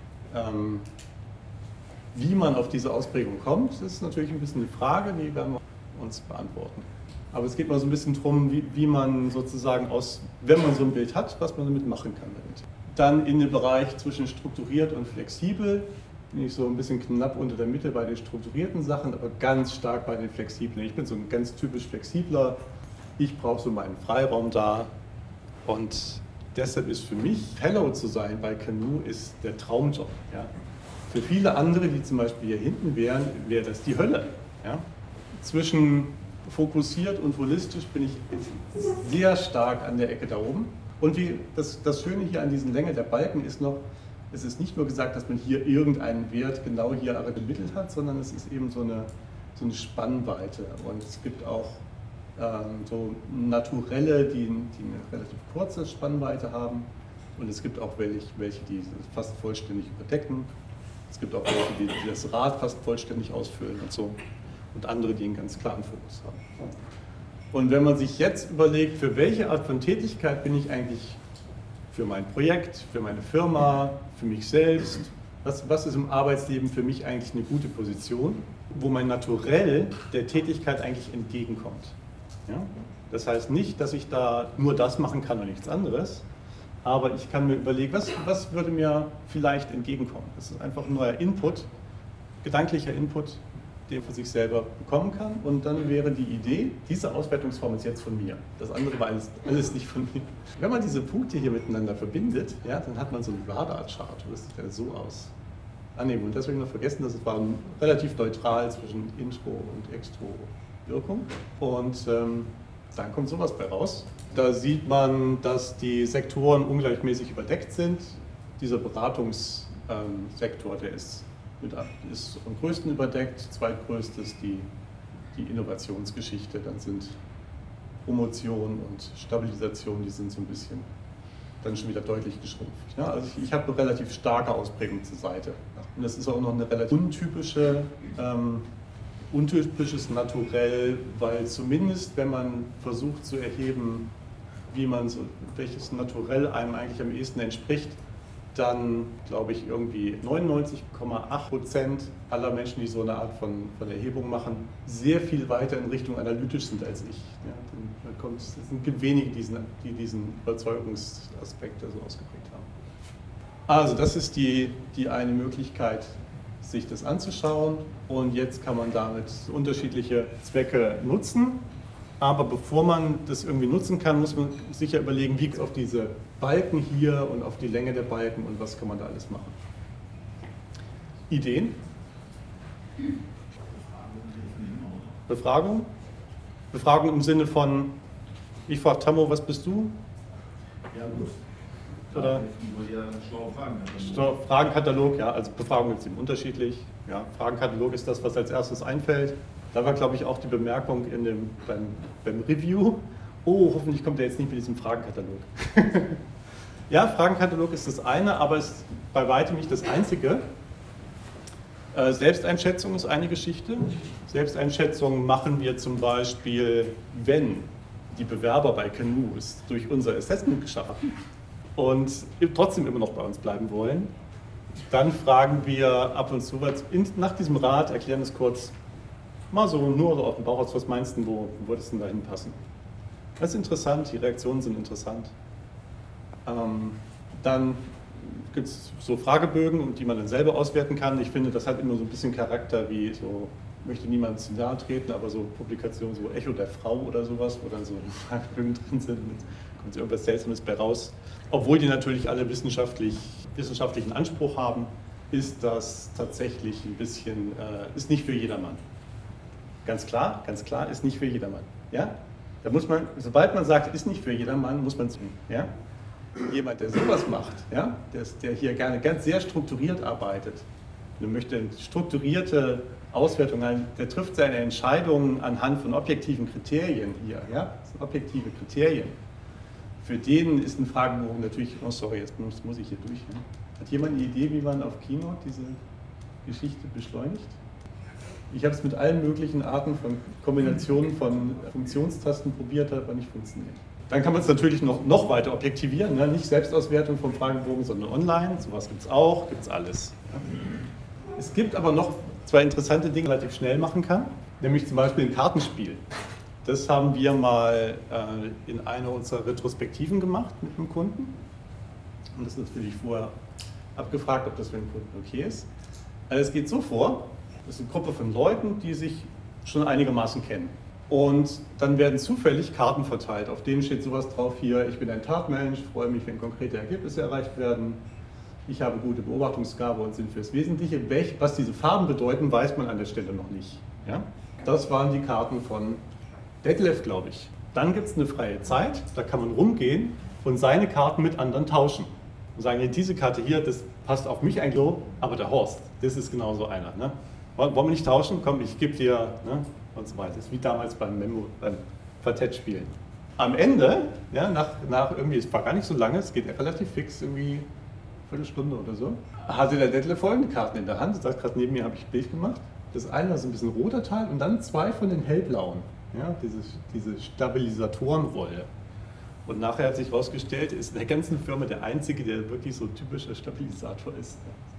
Wie man auf diese Ausprägung kommt, ist natürlich ein bisschen eine Frage, die werden wir uns beantworten. Aber es geht mal so ein bisschen darum, wie man sozusagen wenn man so ein Bild hat, was man damit machen kann. Dann in dem Bereich zwischen strukturiert und flexibel bin ich so ein bisschen knapp unter der Mitte bei den strukturierten Sachen, aber ganz stark bei den flexiblen. Ich bin so ein ganz typisch flexibler. Ich brauche so meinen Freiraum da und deshalb ist für mich, Fellow zu sein bei Canoe, ist der Traumjob. Ja? Für viele andere, die zum Beispiel hier hinten wären, wäre das die Hölle. Ja? Zwischen fokussiert und holistisch bin ich sehr stark an der Ecke da oben. Und das Schöne hier an diesen Länge der Balken ist noch, es ist nicht nur gesagt, dass man hier irgendeinen Wert genau hier ermittelt hat, sondern es ist eben so eine Spannweite. Und es gibt auch so Naturelle, die eine relativ kurze Spannweite haben. Und es gibt auch welche, die fast vollständig überdecken. Es gibt auch welche, die das Rad fast vollständig ausfüllen und so. Und andere, die einen ganz klaren Fokus haben. Und wenn man sich jetzt überlegt, für welche Art von Tätigkeit bin ich eigentlich für mein Projekt, für meine Firma, für mich selbst, was ist im Arbeitsleben für mich eigentlich eine gute Position, wo mein Naturell der Tätigkeit eigentlich entgegenkommt. Ja? Das heißt nicht, dass ich da nur das machen kann und nichts anderes, aber ich kann mir überlegen, was würde mir vielleicht entgegenkommen. Das ist einfach ein neuer Input, gedanklicher Input, den man sich selber bekommen kann. Und dann wäre die Idee, diese Auswertungsform ist jetzt von mir. Das andere war alles nicht von mir. Wenn man diese Punkte hier miteinander verbindet, ja, dann hat man so einen Radar-Chart. Das sieht ja so aus. Annehmen. Und deswegen noch vergessen, dass es war relativ neutral zwischen Intro- und Extro-Wirkung. Und dann kommt sowas bei raus. Da sieht man, dass die Sektoren ungleichmäßig überdeckt sind. Dieser Beratungssektor, der ist am größten überdeckt, zweitgrößtes die Innovationsgeschichte, dann sind Promotion und Stabilisation, die sind so ein bisschen dann schon wieder deutlich geschrumpft. Ja, also ich habe eine relativ starke Ausprägung zur Seite. Und das ist auch noch eine relativ untypisches Naturell, weil zumindest wenn man versucht zu erheben, welches Naturell einem eigentlich am ehesten entspricht, dann glaube ich irgendwie 99,8% aller Menschen, die so eine Art von Erhebung machen, sehr viel weiter in Richtung analytisch sind als ich. Ja, es gibt wenige, die diesen Überzeugungsaspekt so ausgeprägt haben. Also das ist die eine Möglichkeit, sich das anzuschauen, und jetzt kann man damit unterschiedliche Zwecke nutzen. Aber bevor man das irgendwie nutzen kann, muss man sich ja überlegen, wie es auf diese Balken hier und auf die Länge der Balken und was kann man da alles machen. Ideen? Befragung? Befragung im Sinne von, ich frage Tammo, was bist du? Ja, gut. Oder? Fragenkatalog, ja, also Befragungen gibt es eben unterschiedlich. Ja, Fragenkatalog ist das, was als erstes einfällt. Da war, glaube ich, auch die Bemerkung beim Review, oh, hoffentlich kommt er jetzt nicht mit diesem Fragenkatalog. Ja, Fragenkatalog ist das eine, aber ist bei weitem nicht das einzige. Selbsteinschätzung ist eine Geschichte. Selbsteinschätzung machen wir zum Beispiel, wenn die Bewerber bei Canoe es durch unser Assessment geschafft haben und trotzdem immer noch bei uns bleiben wollen, dann fragen wir ab und zu, nach diesem Rat, erklären es kurz, mal so nur so auf den Bauch aus, was meinst du, wo würde es denn dahin passen? Das ist interessant, die Reaktionen sind interessant. Dann gibt es so Fragebögen, die man dann selber auswerten kann. Ich finde, das hat immer so ein bisschen Charakter wie so, möchte niemand zu nahe treten, aber so Publikationen, so Echo der Frau oder sowas, wo dann so Fragebögen drin sind, kommt so irgendwas Seltsames bei raus. Obwohl die natürlich alle wissenschaftlichen Anspruch haben, ist das tatsächlich ein bisschen, ist nicht für jedermann. Ganz klar, ist nicht für jedermann. Ja? Da muss man, sobald man sagt, ist nicht für jedermann, muss man zu. Ja? Jemand, der sowas macht, ja? der hier gerne ganz sehr strukturiert arbeitet, der möchte eine strukturierte Auswertung haben, der trifft seine Entscheidungen anhand von objektiven Kriterien hier. Ja? Das sind objektive Kriterien. Für den ist ein Fragebogen natürlich, oh sorry, jetzt muss ich hier durch. Ja? Hat jemand eine Idee, wie man auf Keynote diese Geschichte beschleunigt? Ich habe es mit allen möglichen Arten von Kombinationen von Funktionstasten probiert, hat aber nicht funktioniert. Dann kann man es natürlich noch weiter objektivieren, ne? Nicht Selbstauswertung vom Fragebogen, sondern online. Sowas gibt es auch, gibt es alles. Ja. Es gibt aber noch zwei interessante Dinge, die man relativ schnell machen kann, nämlich zum Beispiel ein Kartenspiel. Das haben wir mal in einer unserer Retrospektiven gemacht mit einem Kunden. Und das ist natürlich vorher abgefragt, ob das für den Kunden okay ist. Also es geht so vor, das ist eine Gruppe von Leuten, die sich schon einigermaßen kennen. Und dann werden zufällig Karten verteilt, auf denen steht sowas drauf hier, ich bin ein Tatmensch, freue mich, wenn konkrete Ergebnisse erreicht werden, ich habe gute Beobachtungsgabe und Sinn fürs Wesentliche. Was diese Farben bedeuten, weiß man an der Stelle noch nicht. Ja? Das waren die Karten von Detlef, glaube ich. Dann gibt es eine freie Zeit, da kann man rumgehen und seine Karten mit anderen tauschen. Und sagen, diese Karte hier, das passt auf mich eigentlich so, aber der Horst, das ist genauso einer. Ne? Wollen wir nicht tauschen? Komm, ich gebe dir, ne? Und so weiter. Das ist wie damals beim Quartettspielen. Am Ende, ja, nach irgendwie, es war gar nicht so lange, es geht relativ fix, irgendwie eine Viertelstunde oder so, hatte der Detlef folgende Karten in der Hand. Er sagt, gerade neben mir habe ich ein Bild gemacht. Das eine war so ein bisschen roter Teil und dann zwei von den hellblauen. Ja, diese Stabilisatorenrolle. Und nachher hat sich herausgestellt, ist in der ganzen Firma der Einzige, der wirklich so typischer Stabilisator ist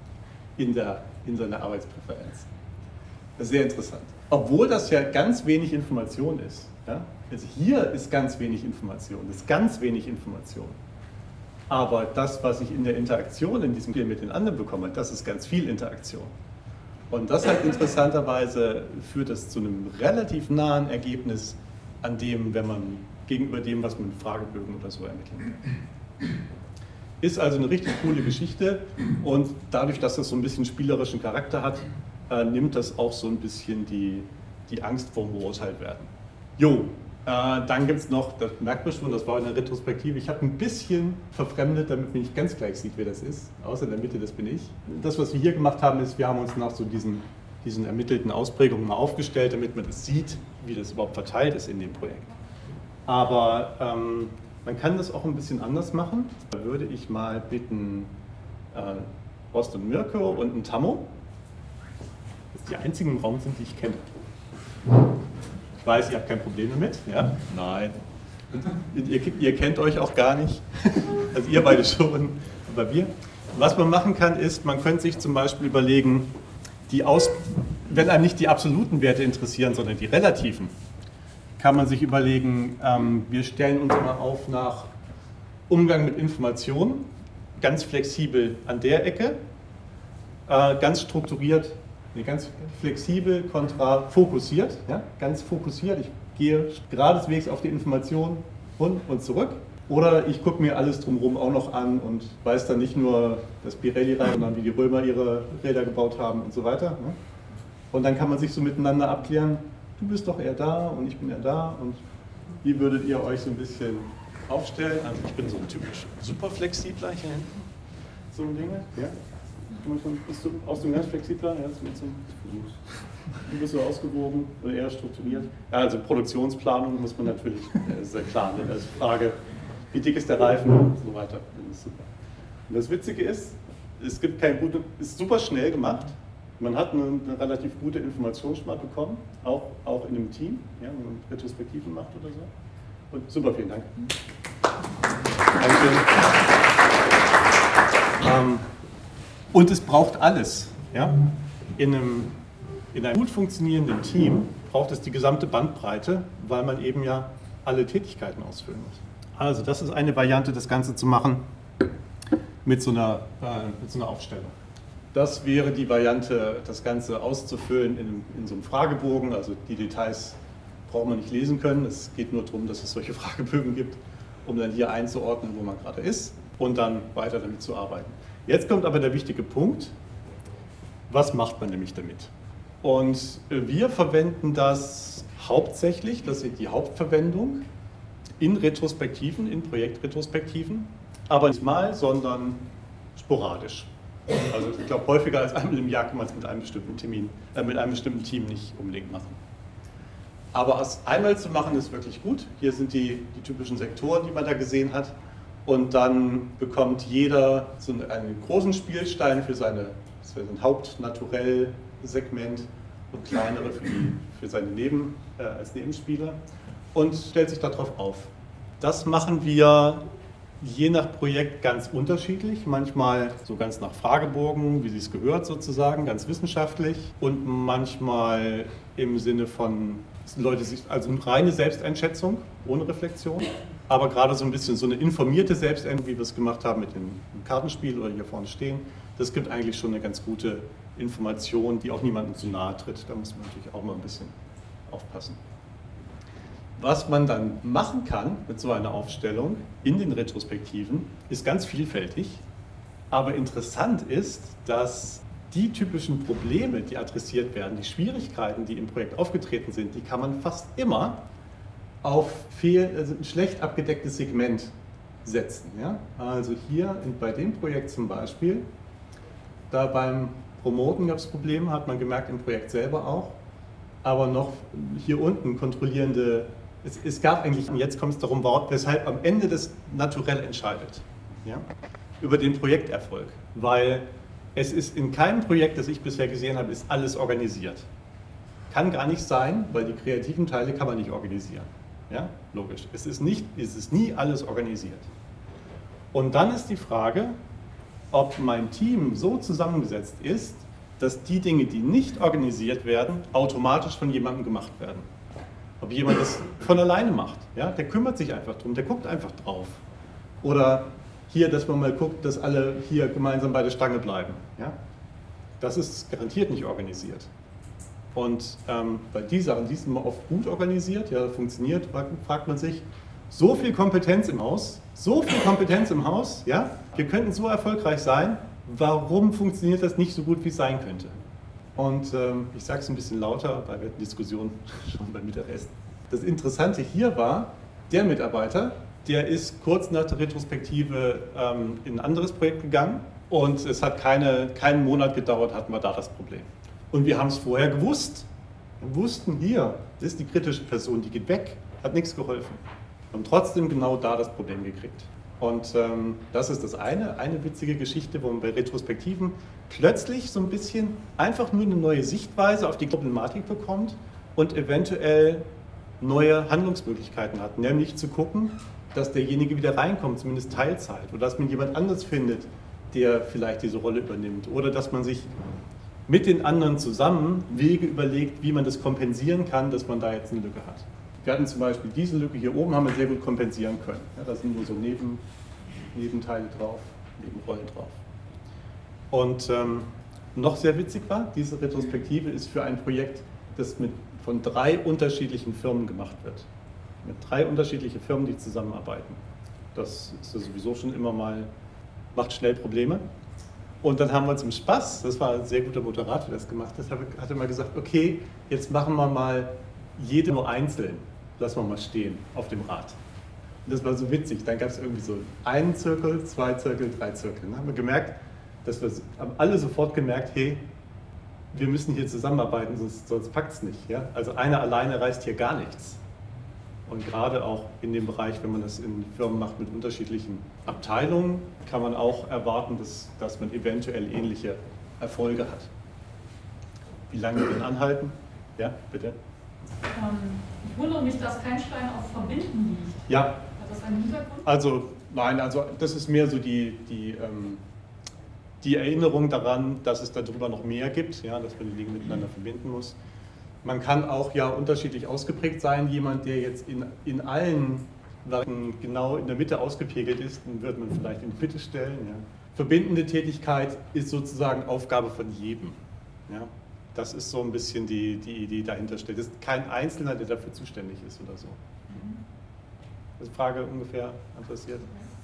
in seiner Arbeitspräferenz. Das ist sehr interessant. Obwohl das ja ganz wenig Information ist. Ja? Also hier ist ganz wenig Information, das ist ganz wenig Information. Aber das, was ich in der Interaktion in diesem Spiel mit den anderen bekomme, das ist ganz viel Interaktion. Und das halt interessanterweise führt das zu einem relativ nahen Ergebnis an dem, wenn man gegenüber dem, was man mit Fragebögen oder so ermitteln kann. Ist also eine richtig coole Geschichte und dadurch, dass das so ein bisschen spielerischen Charakter hat, nimmt das auch so ein bisschen die Angst vorm Beurteilt werden. Jo, dann gibt es noch, das merkt man schon, das war in der Retrospektive, ich habe ein bisschen verfremdet, damit man nicht ganz gleich sieht, wer das ist, außer in der Mitte, das bin ich. Das, was wir hier gemacht haben, ist, wir haben uns nach so diesen ermittelten Ausprägungen mal aufgestellt, damit man das sieht, wie das überhaupt verteilt ist in dem Projekt. Aber man kann das auch ein bisschen anders machen. Da würde ich mal bitten, Horst und Mirko und ein Tammo, das die einzigen im Raum sind, die ich kenne. Ich weiß, ihr habt kein Problem damit. Ja? Nein. Und ihr kennt euch auch gar nicht. Also ihr beide schon, aber wir. Was man machen kann, ist, man könnte sich zum Beispiel überlegen, wenn einem nicht die absoluten Werte interessieren, sondern die relativen, kann man sich überlegen, wir stellen uns mal auf nach Umgang mit Informationen, ganz flexibel an der Ecke, ganz strukturiert, ganz flexibel kontra fokussiert, ja, ganz fokussiert. Ich gehe geradeswegs auf die Information und zurück. Oder ich gucke mir alles drumherum auch noch an und weiß dann nicht nur das Pirelli rein, sondern wie die Römer ihre Räder gebaut haben und so weiter. Ne? Und dann kann man sich so miteinander abklären, du bist doch eher da und ich bin eher da und wie würdet ihr euch so ein bisschen aufstellen. Also ich bin so ein typisch super flexibler hier hinten. So ein Ding. Ja. Bist du aus dem ganz flexibler? Ja, du bist so ausgewogen oder eher strukturiert? Ja, also Produktionsplanung muss man natürlich, ist ja klar, ne? Da ist die Frage, wie dick ist der Reifen und so weiter. Das ist super. Und das Witzige ist, es gibt kein gutes, ist super schnell gemacht. Man hat eine relativ gute Information schon mal bekommen, auch in einem Team, ja, wenn man Retrospektiven macht oder so. Und super, vielen Dank. Dankeschön. Und es braucht alles. Ja? In einem gut funktionierenden Team braucht es die gesamte Bandbreite, weil man eben ja alle Tätigkeiten ausfüllen muss. Also das ist eine Variante, das Ganze zu machen mit so einer Aufstellung. Das wäre die Variante, das Ganze auszufüllen in so einem Fragebogen. Also die Details braucht man nicht lesen können. Es geht nur darum, dass es solche Fragebögen gibt, um dann hier einzuordnen, wo man gerade ist und dann weiter damit zu arbeiten. Jetzt kommt aber der wichtige Punkt. Was macht man nämlich damit? Und wir verwenden das hauptsächlich, das ist die Hauptverwendung, in Retrospektiven, in Projektretrospektiven, aber nicht mal, sondern sporadisch. Also ich glaube, häufiger als einmal im Jahr kann man es mit einem bestimmten Team nicht unbedingt machen. Aber es einmal zu machen ist wirklich gut. Hier sind die typischen Sektoren, die man da gesehen hat. Und dann bekommt jeder so einen großen Spielstein für sein Hauptnaturell-Segment und kleinere für seine als Nebenspieler und stellt sich darauf auf. Das machen wir je nach Projekt ganz unterschiedlich, manchmal so ganz nach Fragebogen, wie sie es gehört sozusagen, ganz wissenschaftlich und manchmal im Sinne von also eine reine Selbsteinschätzung ohne Reflexion, aber gerade so ein bisschen so eine informierte Selbsteinschätzung, wie wir es gemacht haben mit dem Kartenspiel oder hier vorne stehen, das gibt eigentlich schon eine ganz gute Information, die auch niemandem zu nahe tritt. Da muss man natürlich auch mal ein bisschen aufpassen. Was man dann machen kann mit so einer Aufstellung in den Retrospektiven, ist ganz vielfältig. Aber interessant ist, dass die typischen Probleme, die adressiert werden, die Schwierigkeiten, die im Projekt aufgetreten sind, die kann man fast immer auf ein schlecht abgedecktes Segment setzen. Ja? Also hier bei dem Projekt zum Beispiel, da beim Promoten gab es Probleme, hat man gemerkt, im Projekt selber auch, aber noch hier unten kontrollierende. Es gab eigentlich, und jetzt kommt es darum, weshalb am Ende das Naturell entscheidet, ja, über den Projekterfolg. Weil es ist in keinem Projekt, das ich bisher gesehen habe, ist alles organisiert. Kann gar nicht sein, weil die kreativen Teile kann man nicht organisieren. Ja, logisch. Es ist nie alles organisiert. Und dann ist die Frage, ob mein Team so zusammengesetzt ist, dass die Dinge, die nicht organisiert werden, automatisch von jemandem gemacht werden. Ob jemand das von alleine macht, ja? Der kümmert sich einfach drum, der guckt einfach drauf. Oder hier, dass man mal guckt, dass alle hier gemeinsam bei der Stange bleiben. Ja? Das ist garantiert nicht organisiert. Und bei die Sachen, die sind oft gut organisiert, ja, funktioniert, fragt man sich, so viel Kompetenz im Haus, ja? Wir könnten so erfolgreich sein, warum funktioniert das nicht so gut, wie es sein könnte? Und ich sage es ein bisschen lauter, weil wir hatten Diskussionen schon beim Mittagessen. Das Interessante hier war, der Mitarbeiter, der ist kurz nach der Retrospektive in ein anderes Projekt gegangen und es hat keinen Monat gedauert, hatten wir da das Problem. Und wir haben es vorher gewusst. Wir wussten hier, das ist die kritische Person, die geht weg, hat nichts geholfen. Wir haben trotzdem genau da das Problem gekriegt. Und das ist das eine witzige Geschichte, wo man bei Retrospektiven plötzlich so ein bisschen einfach nur eine neue Sichtweise auf die Problematik bekommt und eventuell neue Handlungsmöglichkeiten hat. Nämlich zu gucken, dass derjenige wieder reinkommt, zumindest Teilzeit, oder dass man jemand anderes findet, der vielleicht diese Rolle übernimmt. Oder dass man sich mit den anderen zusammen Wege überlegt, wie man das kompensieren kann, dass man da jetzt eine Lücke hat. Wir hatten zum Beispiel diese Lücke hier oben, haben wir sehr gut kompensieren können. Ja, da sind nur so Nebenteile drauf, Nebenrollen drauf. Und noch sehr witzig war, diese Retrospektive ist für ein Projekt, das von 3 unterschiedlichen Firmen gemacht wird. Mit 3 unterschiedlichen Firmen, die zusammenarbeiten. Das ist ja sowieso schon immer mal, macht schnell Probleme. Und dann haben wir zum Spaß, das war ein sehr guter Moderator, der das gemacht hat, hat er mal gesagt, okay, jetzt machen wir mal jede nur einzeln, lassen wir mal stehen auf dem Rad. Und das war so witzig. Dann gab es irgendwie so einen Zirkel, 2 Zirkel, 3 Zirkel. Dann haben wir gemerkt, haben alle sofort gemerkt, hey, wir müssen hier zusammenarbeiten, sonst packt es nicht. Ja? Also einer alleine reißt hier gar nichts. Und gerade auch in dem Bereich, wenn man das in Firmen macht mit unterschiedlichen Abteilungen, kann man auch erwarten, dass man eventuell ähnliche Erfolge hat. Wie lange wir denn anhalten? Ja, bitte. Ich wundere mich, dass kein Stein auf Verbinden liegt. Ja. Hat das einen Hintergrund? Also, nein, also das ist mehr so die Erinnerung daran, dass es darüber noch mehr gibt, ja, dass man die Dinge miteinander verbinden muss. Man kann auch ja unterschiedlich ausgeprägt sein. Jemand, der jetzt in allen Werken genau in der Mitte ausgepegelt ist, den wird man vielleicht in die Mitte stellen. Ja. Verbindende Tätigkeit ist sozusagen Aufgabe von jedem. Ja. Das ist so ein bisschen die Idee, die dahinter steht. Es ist kein Einzelner, der dafür zuständig ist oder so. Das ist die Frage ungefähr interessiert.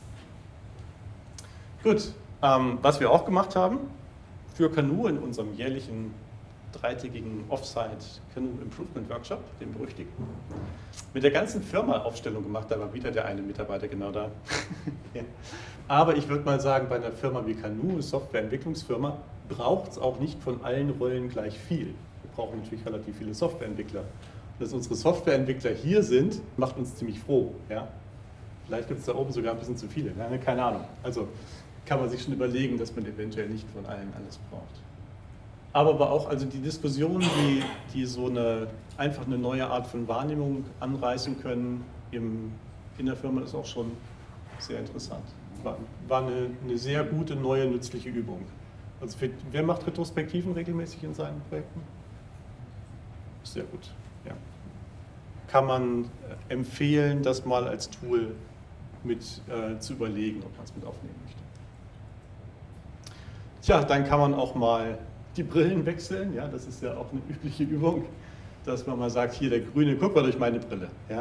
Gut, was wir auch gemacht haben für Canoe in unserem jährlichen 3-tägigen Offsite Canoe Improvement Workshop, den berüchtigten, mit der ganzen Firma Aufstellung gemacht, da war wieder der eine Mitarbeiter genau da. Ja. Aber ich würde mal sagen, bei einer Firma wie Canoe, Softwareentwicklungsfirma, braucht es auch nicht von allen Rollen gleich viel. Wir brauchen natürlich relativ viele Softwareentwickler. Dass unsere Softwareentwickler hier sind, macht uns ziemlich froh. Ja? Vielleicht gibt es da oben sogar ein bisschen zu viele, ja? Keine Ahnung. Also kann man sich schon überlegen, dass man eventuell nicht von allen alles braucht. Aber auch also die Diskussionen, die so einfach eine neue Art von Wahrnehmung anreißen können in der Firma, ist auch schon sehr interessant. War eine sehr gute, neue, nützliche Übung. Also wer macht Retrospektiven regelmäßig in seinen Projekten? Sehr gut, ja. Kann man empfehlen, das mal als Tool mit zu überlegen, ob man es mit aufnehmen möchte. Tja, dann kann man auch mal die Brillen wechseln, ja, das ist ja auch eine übliche Übung, dass man mal sagt, hier der Grüne, guck mal durch meine Brille. Ja.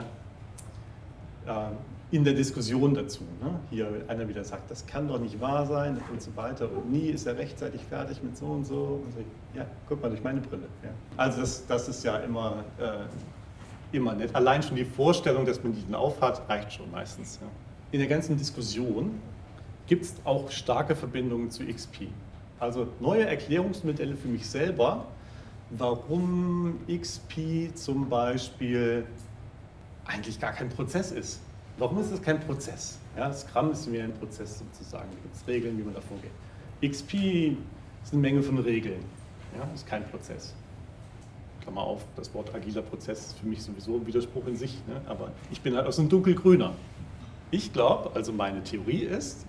In der Diskussion dazu. Ne? Hier einer wieder sagt, das kann doch nicht wahr sein und so weiter und nie ist er rechtzeitig fertig mit so und so. Und so. Ja, guck mal durch meine Brille. Ja. Also das ist ja immer nett. Allein schon die Vorstellung, dass man die dann aufhat, reicht schon meistens. Ja. In der ganzen Diskussion gibt es auch starke Verbindungen zu XP. Also neue Erklärungsmodelle für mich selber, warum XP zum Beispiel eigentlich gar kein Prozess ist. Warum ist es kein Prozess? Ja, Scrum ist mehr ein Prozess sozusagen. Da gibt es Regeln, wie man da vorgeht. XP ist eine Menge von Regeln. Ja, ist kein Prozess. Klammer auf, das Wort agiler Prozess ist für mich sowieso ein Widerspruch in sich. Ne? Aber ich bin halt auch so ein dunkelgrüner. Ich glaube, also meine Theorie ist,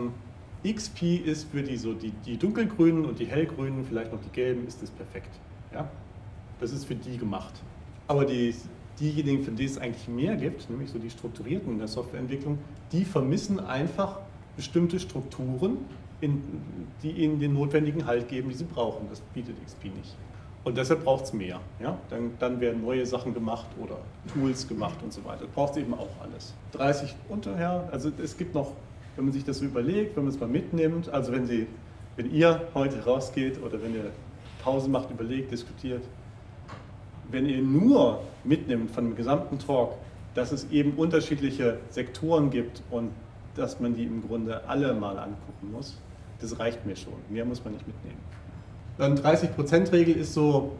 XP ist für die dunkelgrünen und die hellgrünen, vielleicht noch die gelben, ist das perfekt. Ja? Das ist für die gemacht. Aber diejenigen, für die es eigentlich mehr gibt, nämlich so die Strukturierten in der Softwareentwicklung, die vermissen einfach bestimmte Strukturen, die ihnen den notwendigen Halt geben, die sie brauchen. Das bietet XP nicht. Und deshalb braucht es mehr. Ja? Dann werden neue Sachen gemacht oder Tools gemacht und so weiter. Braucht es eben auch alles. 30 unterher, also es gibt noch, wenn man sich das so überlegt, wenn man es mal mitnimmt, also wenn ihr heute rausgeht oder wenn ihr Pause macht, überlegt, diskutiert, wenn ihr nur mitnimmt von dem gesamten Talk, dass es eben unterschiedliche Sektoren gibt und dass man die im Grunde alle mal angucken muss, das reicht mir schon. Mehr muss man nicht mitnehmen. Dann 30%-Regel ist so,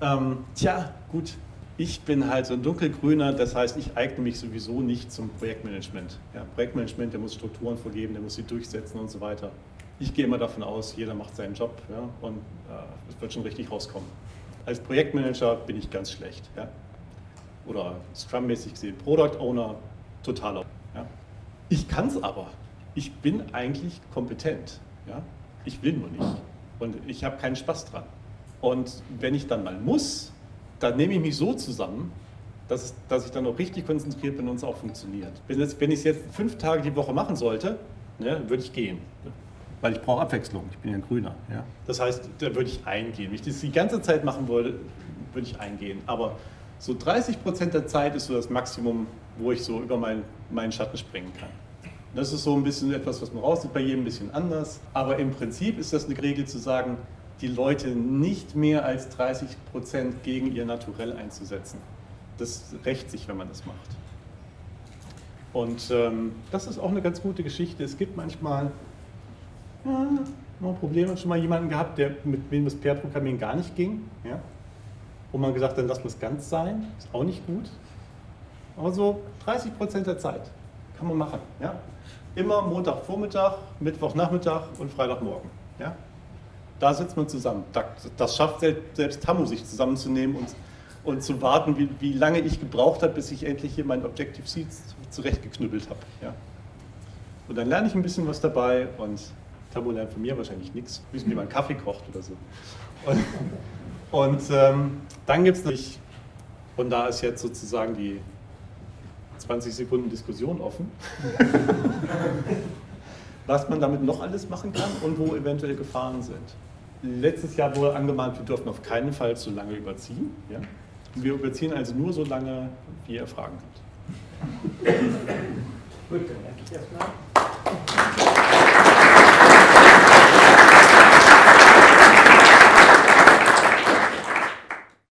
gut, ich bin halt so ein dunkelgrüner, das heißt, ich eigne mich sowieso nicht zum Projektmanagement. Ja, Projektmanagement, der muss Strukturen vorgeben, der muss sie durchsetzen und so weiter. Ich gehe immer davon aus, jeder macht seinen Job, ja, und es wird schon richtig rauskommen. Als Projektmanager bin ich ganz schlecht. Ja? Oder Scrum-mäßig gesehen, Product Owner, totaler. Ja? Ich kann es aber. Ich bin eigentlich kompetent. Ja? Ich will nur nicht. Und ich habe keinen Spaß dran. Und wenn ich dann mal muss, dann nehme ich mich so zusammen, dass ich dann auch richtig konzentriert bin und es auch funktioniert. Wenn ich es jetzt 5 Tage die Woche machen sollte, ne, würde ich gehen. Weil ich brauche Abwechslung, ich bin ja ein Grüner. Ja. Das heißt, da würde ich eingehen. Wenn ich das die ganze Zeit machen wollte, würde ich eingehen. Aber so 30% der Zeit ist so das Maximum, wo ich so über meinen Schatten springen kann. Das ist so ein bisschen etwas, was man raussieht, bei jedem ein bisschen anders. Aber im Prinzip ist das eine Regel zu sagen, die Leute nicht mehr als 30% gegen ihr Naturell einzusetzen. Das rächt sich, wenn man das macht. Und das ist auch eine ganz gute Geschichte. Es gibt manchmal Probleme. Schon mal jemanden gehabt, mit wem das Pair-Programmieren gar nicht ging. Ja? Wo man gesagt hat, dann lassen wir es ganz sein. Ist auch nicht gut. Aber so 30% der Zeit kann man machen. Ja? Immer Montagvormittag, Mittwochnachmittag und Freitagmorgen. Ja? Da sitzt man zusammen. Das schafft selbst Tammo, sich zusammenzunehmen und zu warten, wie lange ich gebraucht habe, bis ich endlich hier mein Objective-C zurechtgeknüppelt habe. Ja? Und dann lerne ich ein bisschen was dabei und Tammo lernt von mir wahrscheinlich nichts, wissen, wie man Kaffee kocht oder so. Und dann gibt es natürlich, und da ist jetzt sozusagen die 20 Sekunden Diskussion offen, was man damit noch alles machen kann und wo eventuell Gefahren sind. Letztes Jahr wurde angemahnt, wir dürfen auf keinen Fall zu lange überziehen. Ja? Wir überziehen also nur so lange, wie ihr Fragen habt. Gut, dann danke ich erstmal.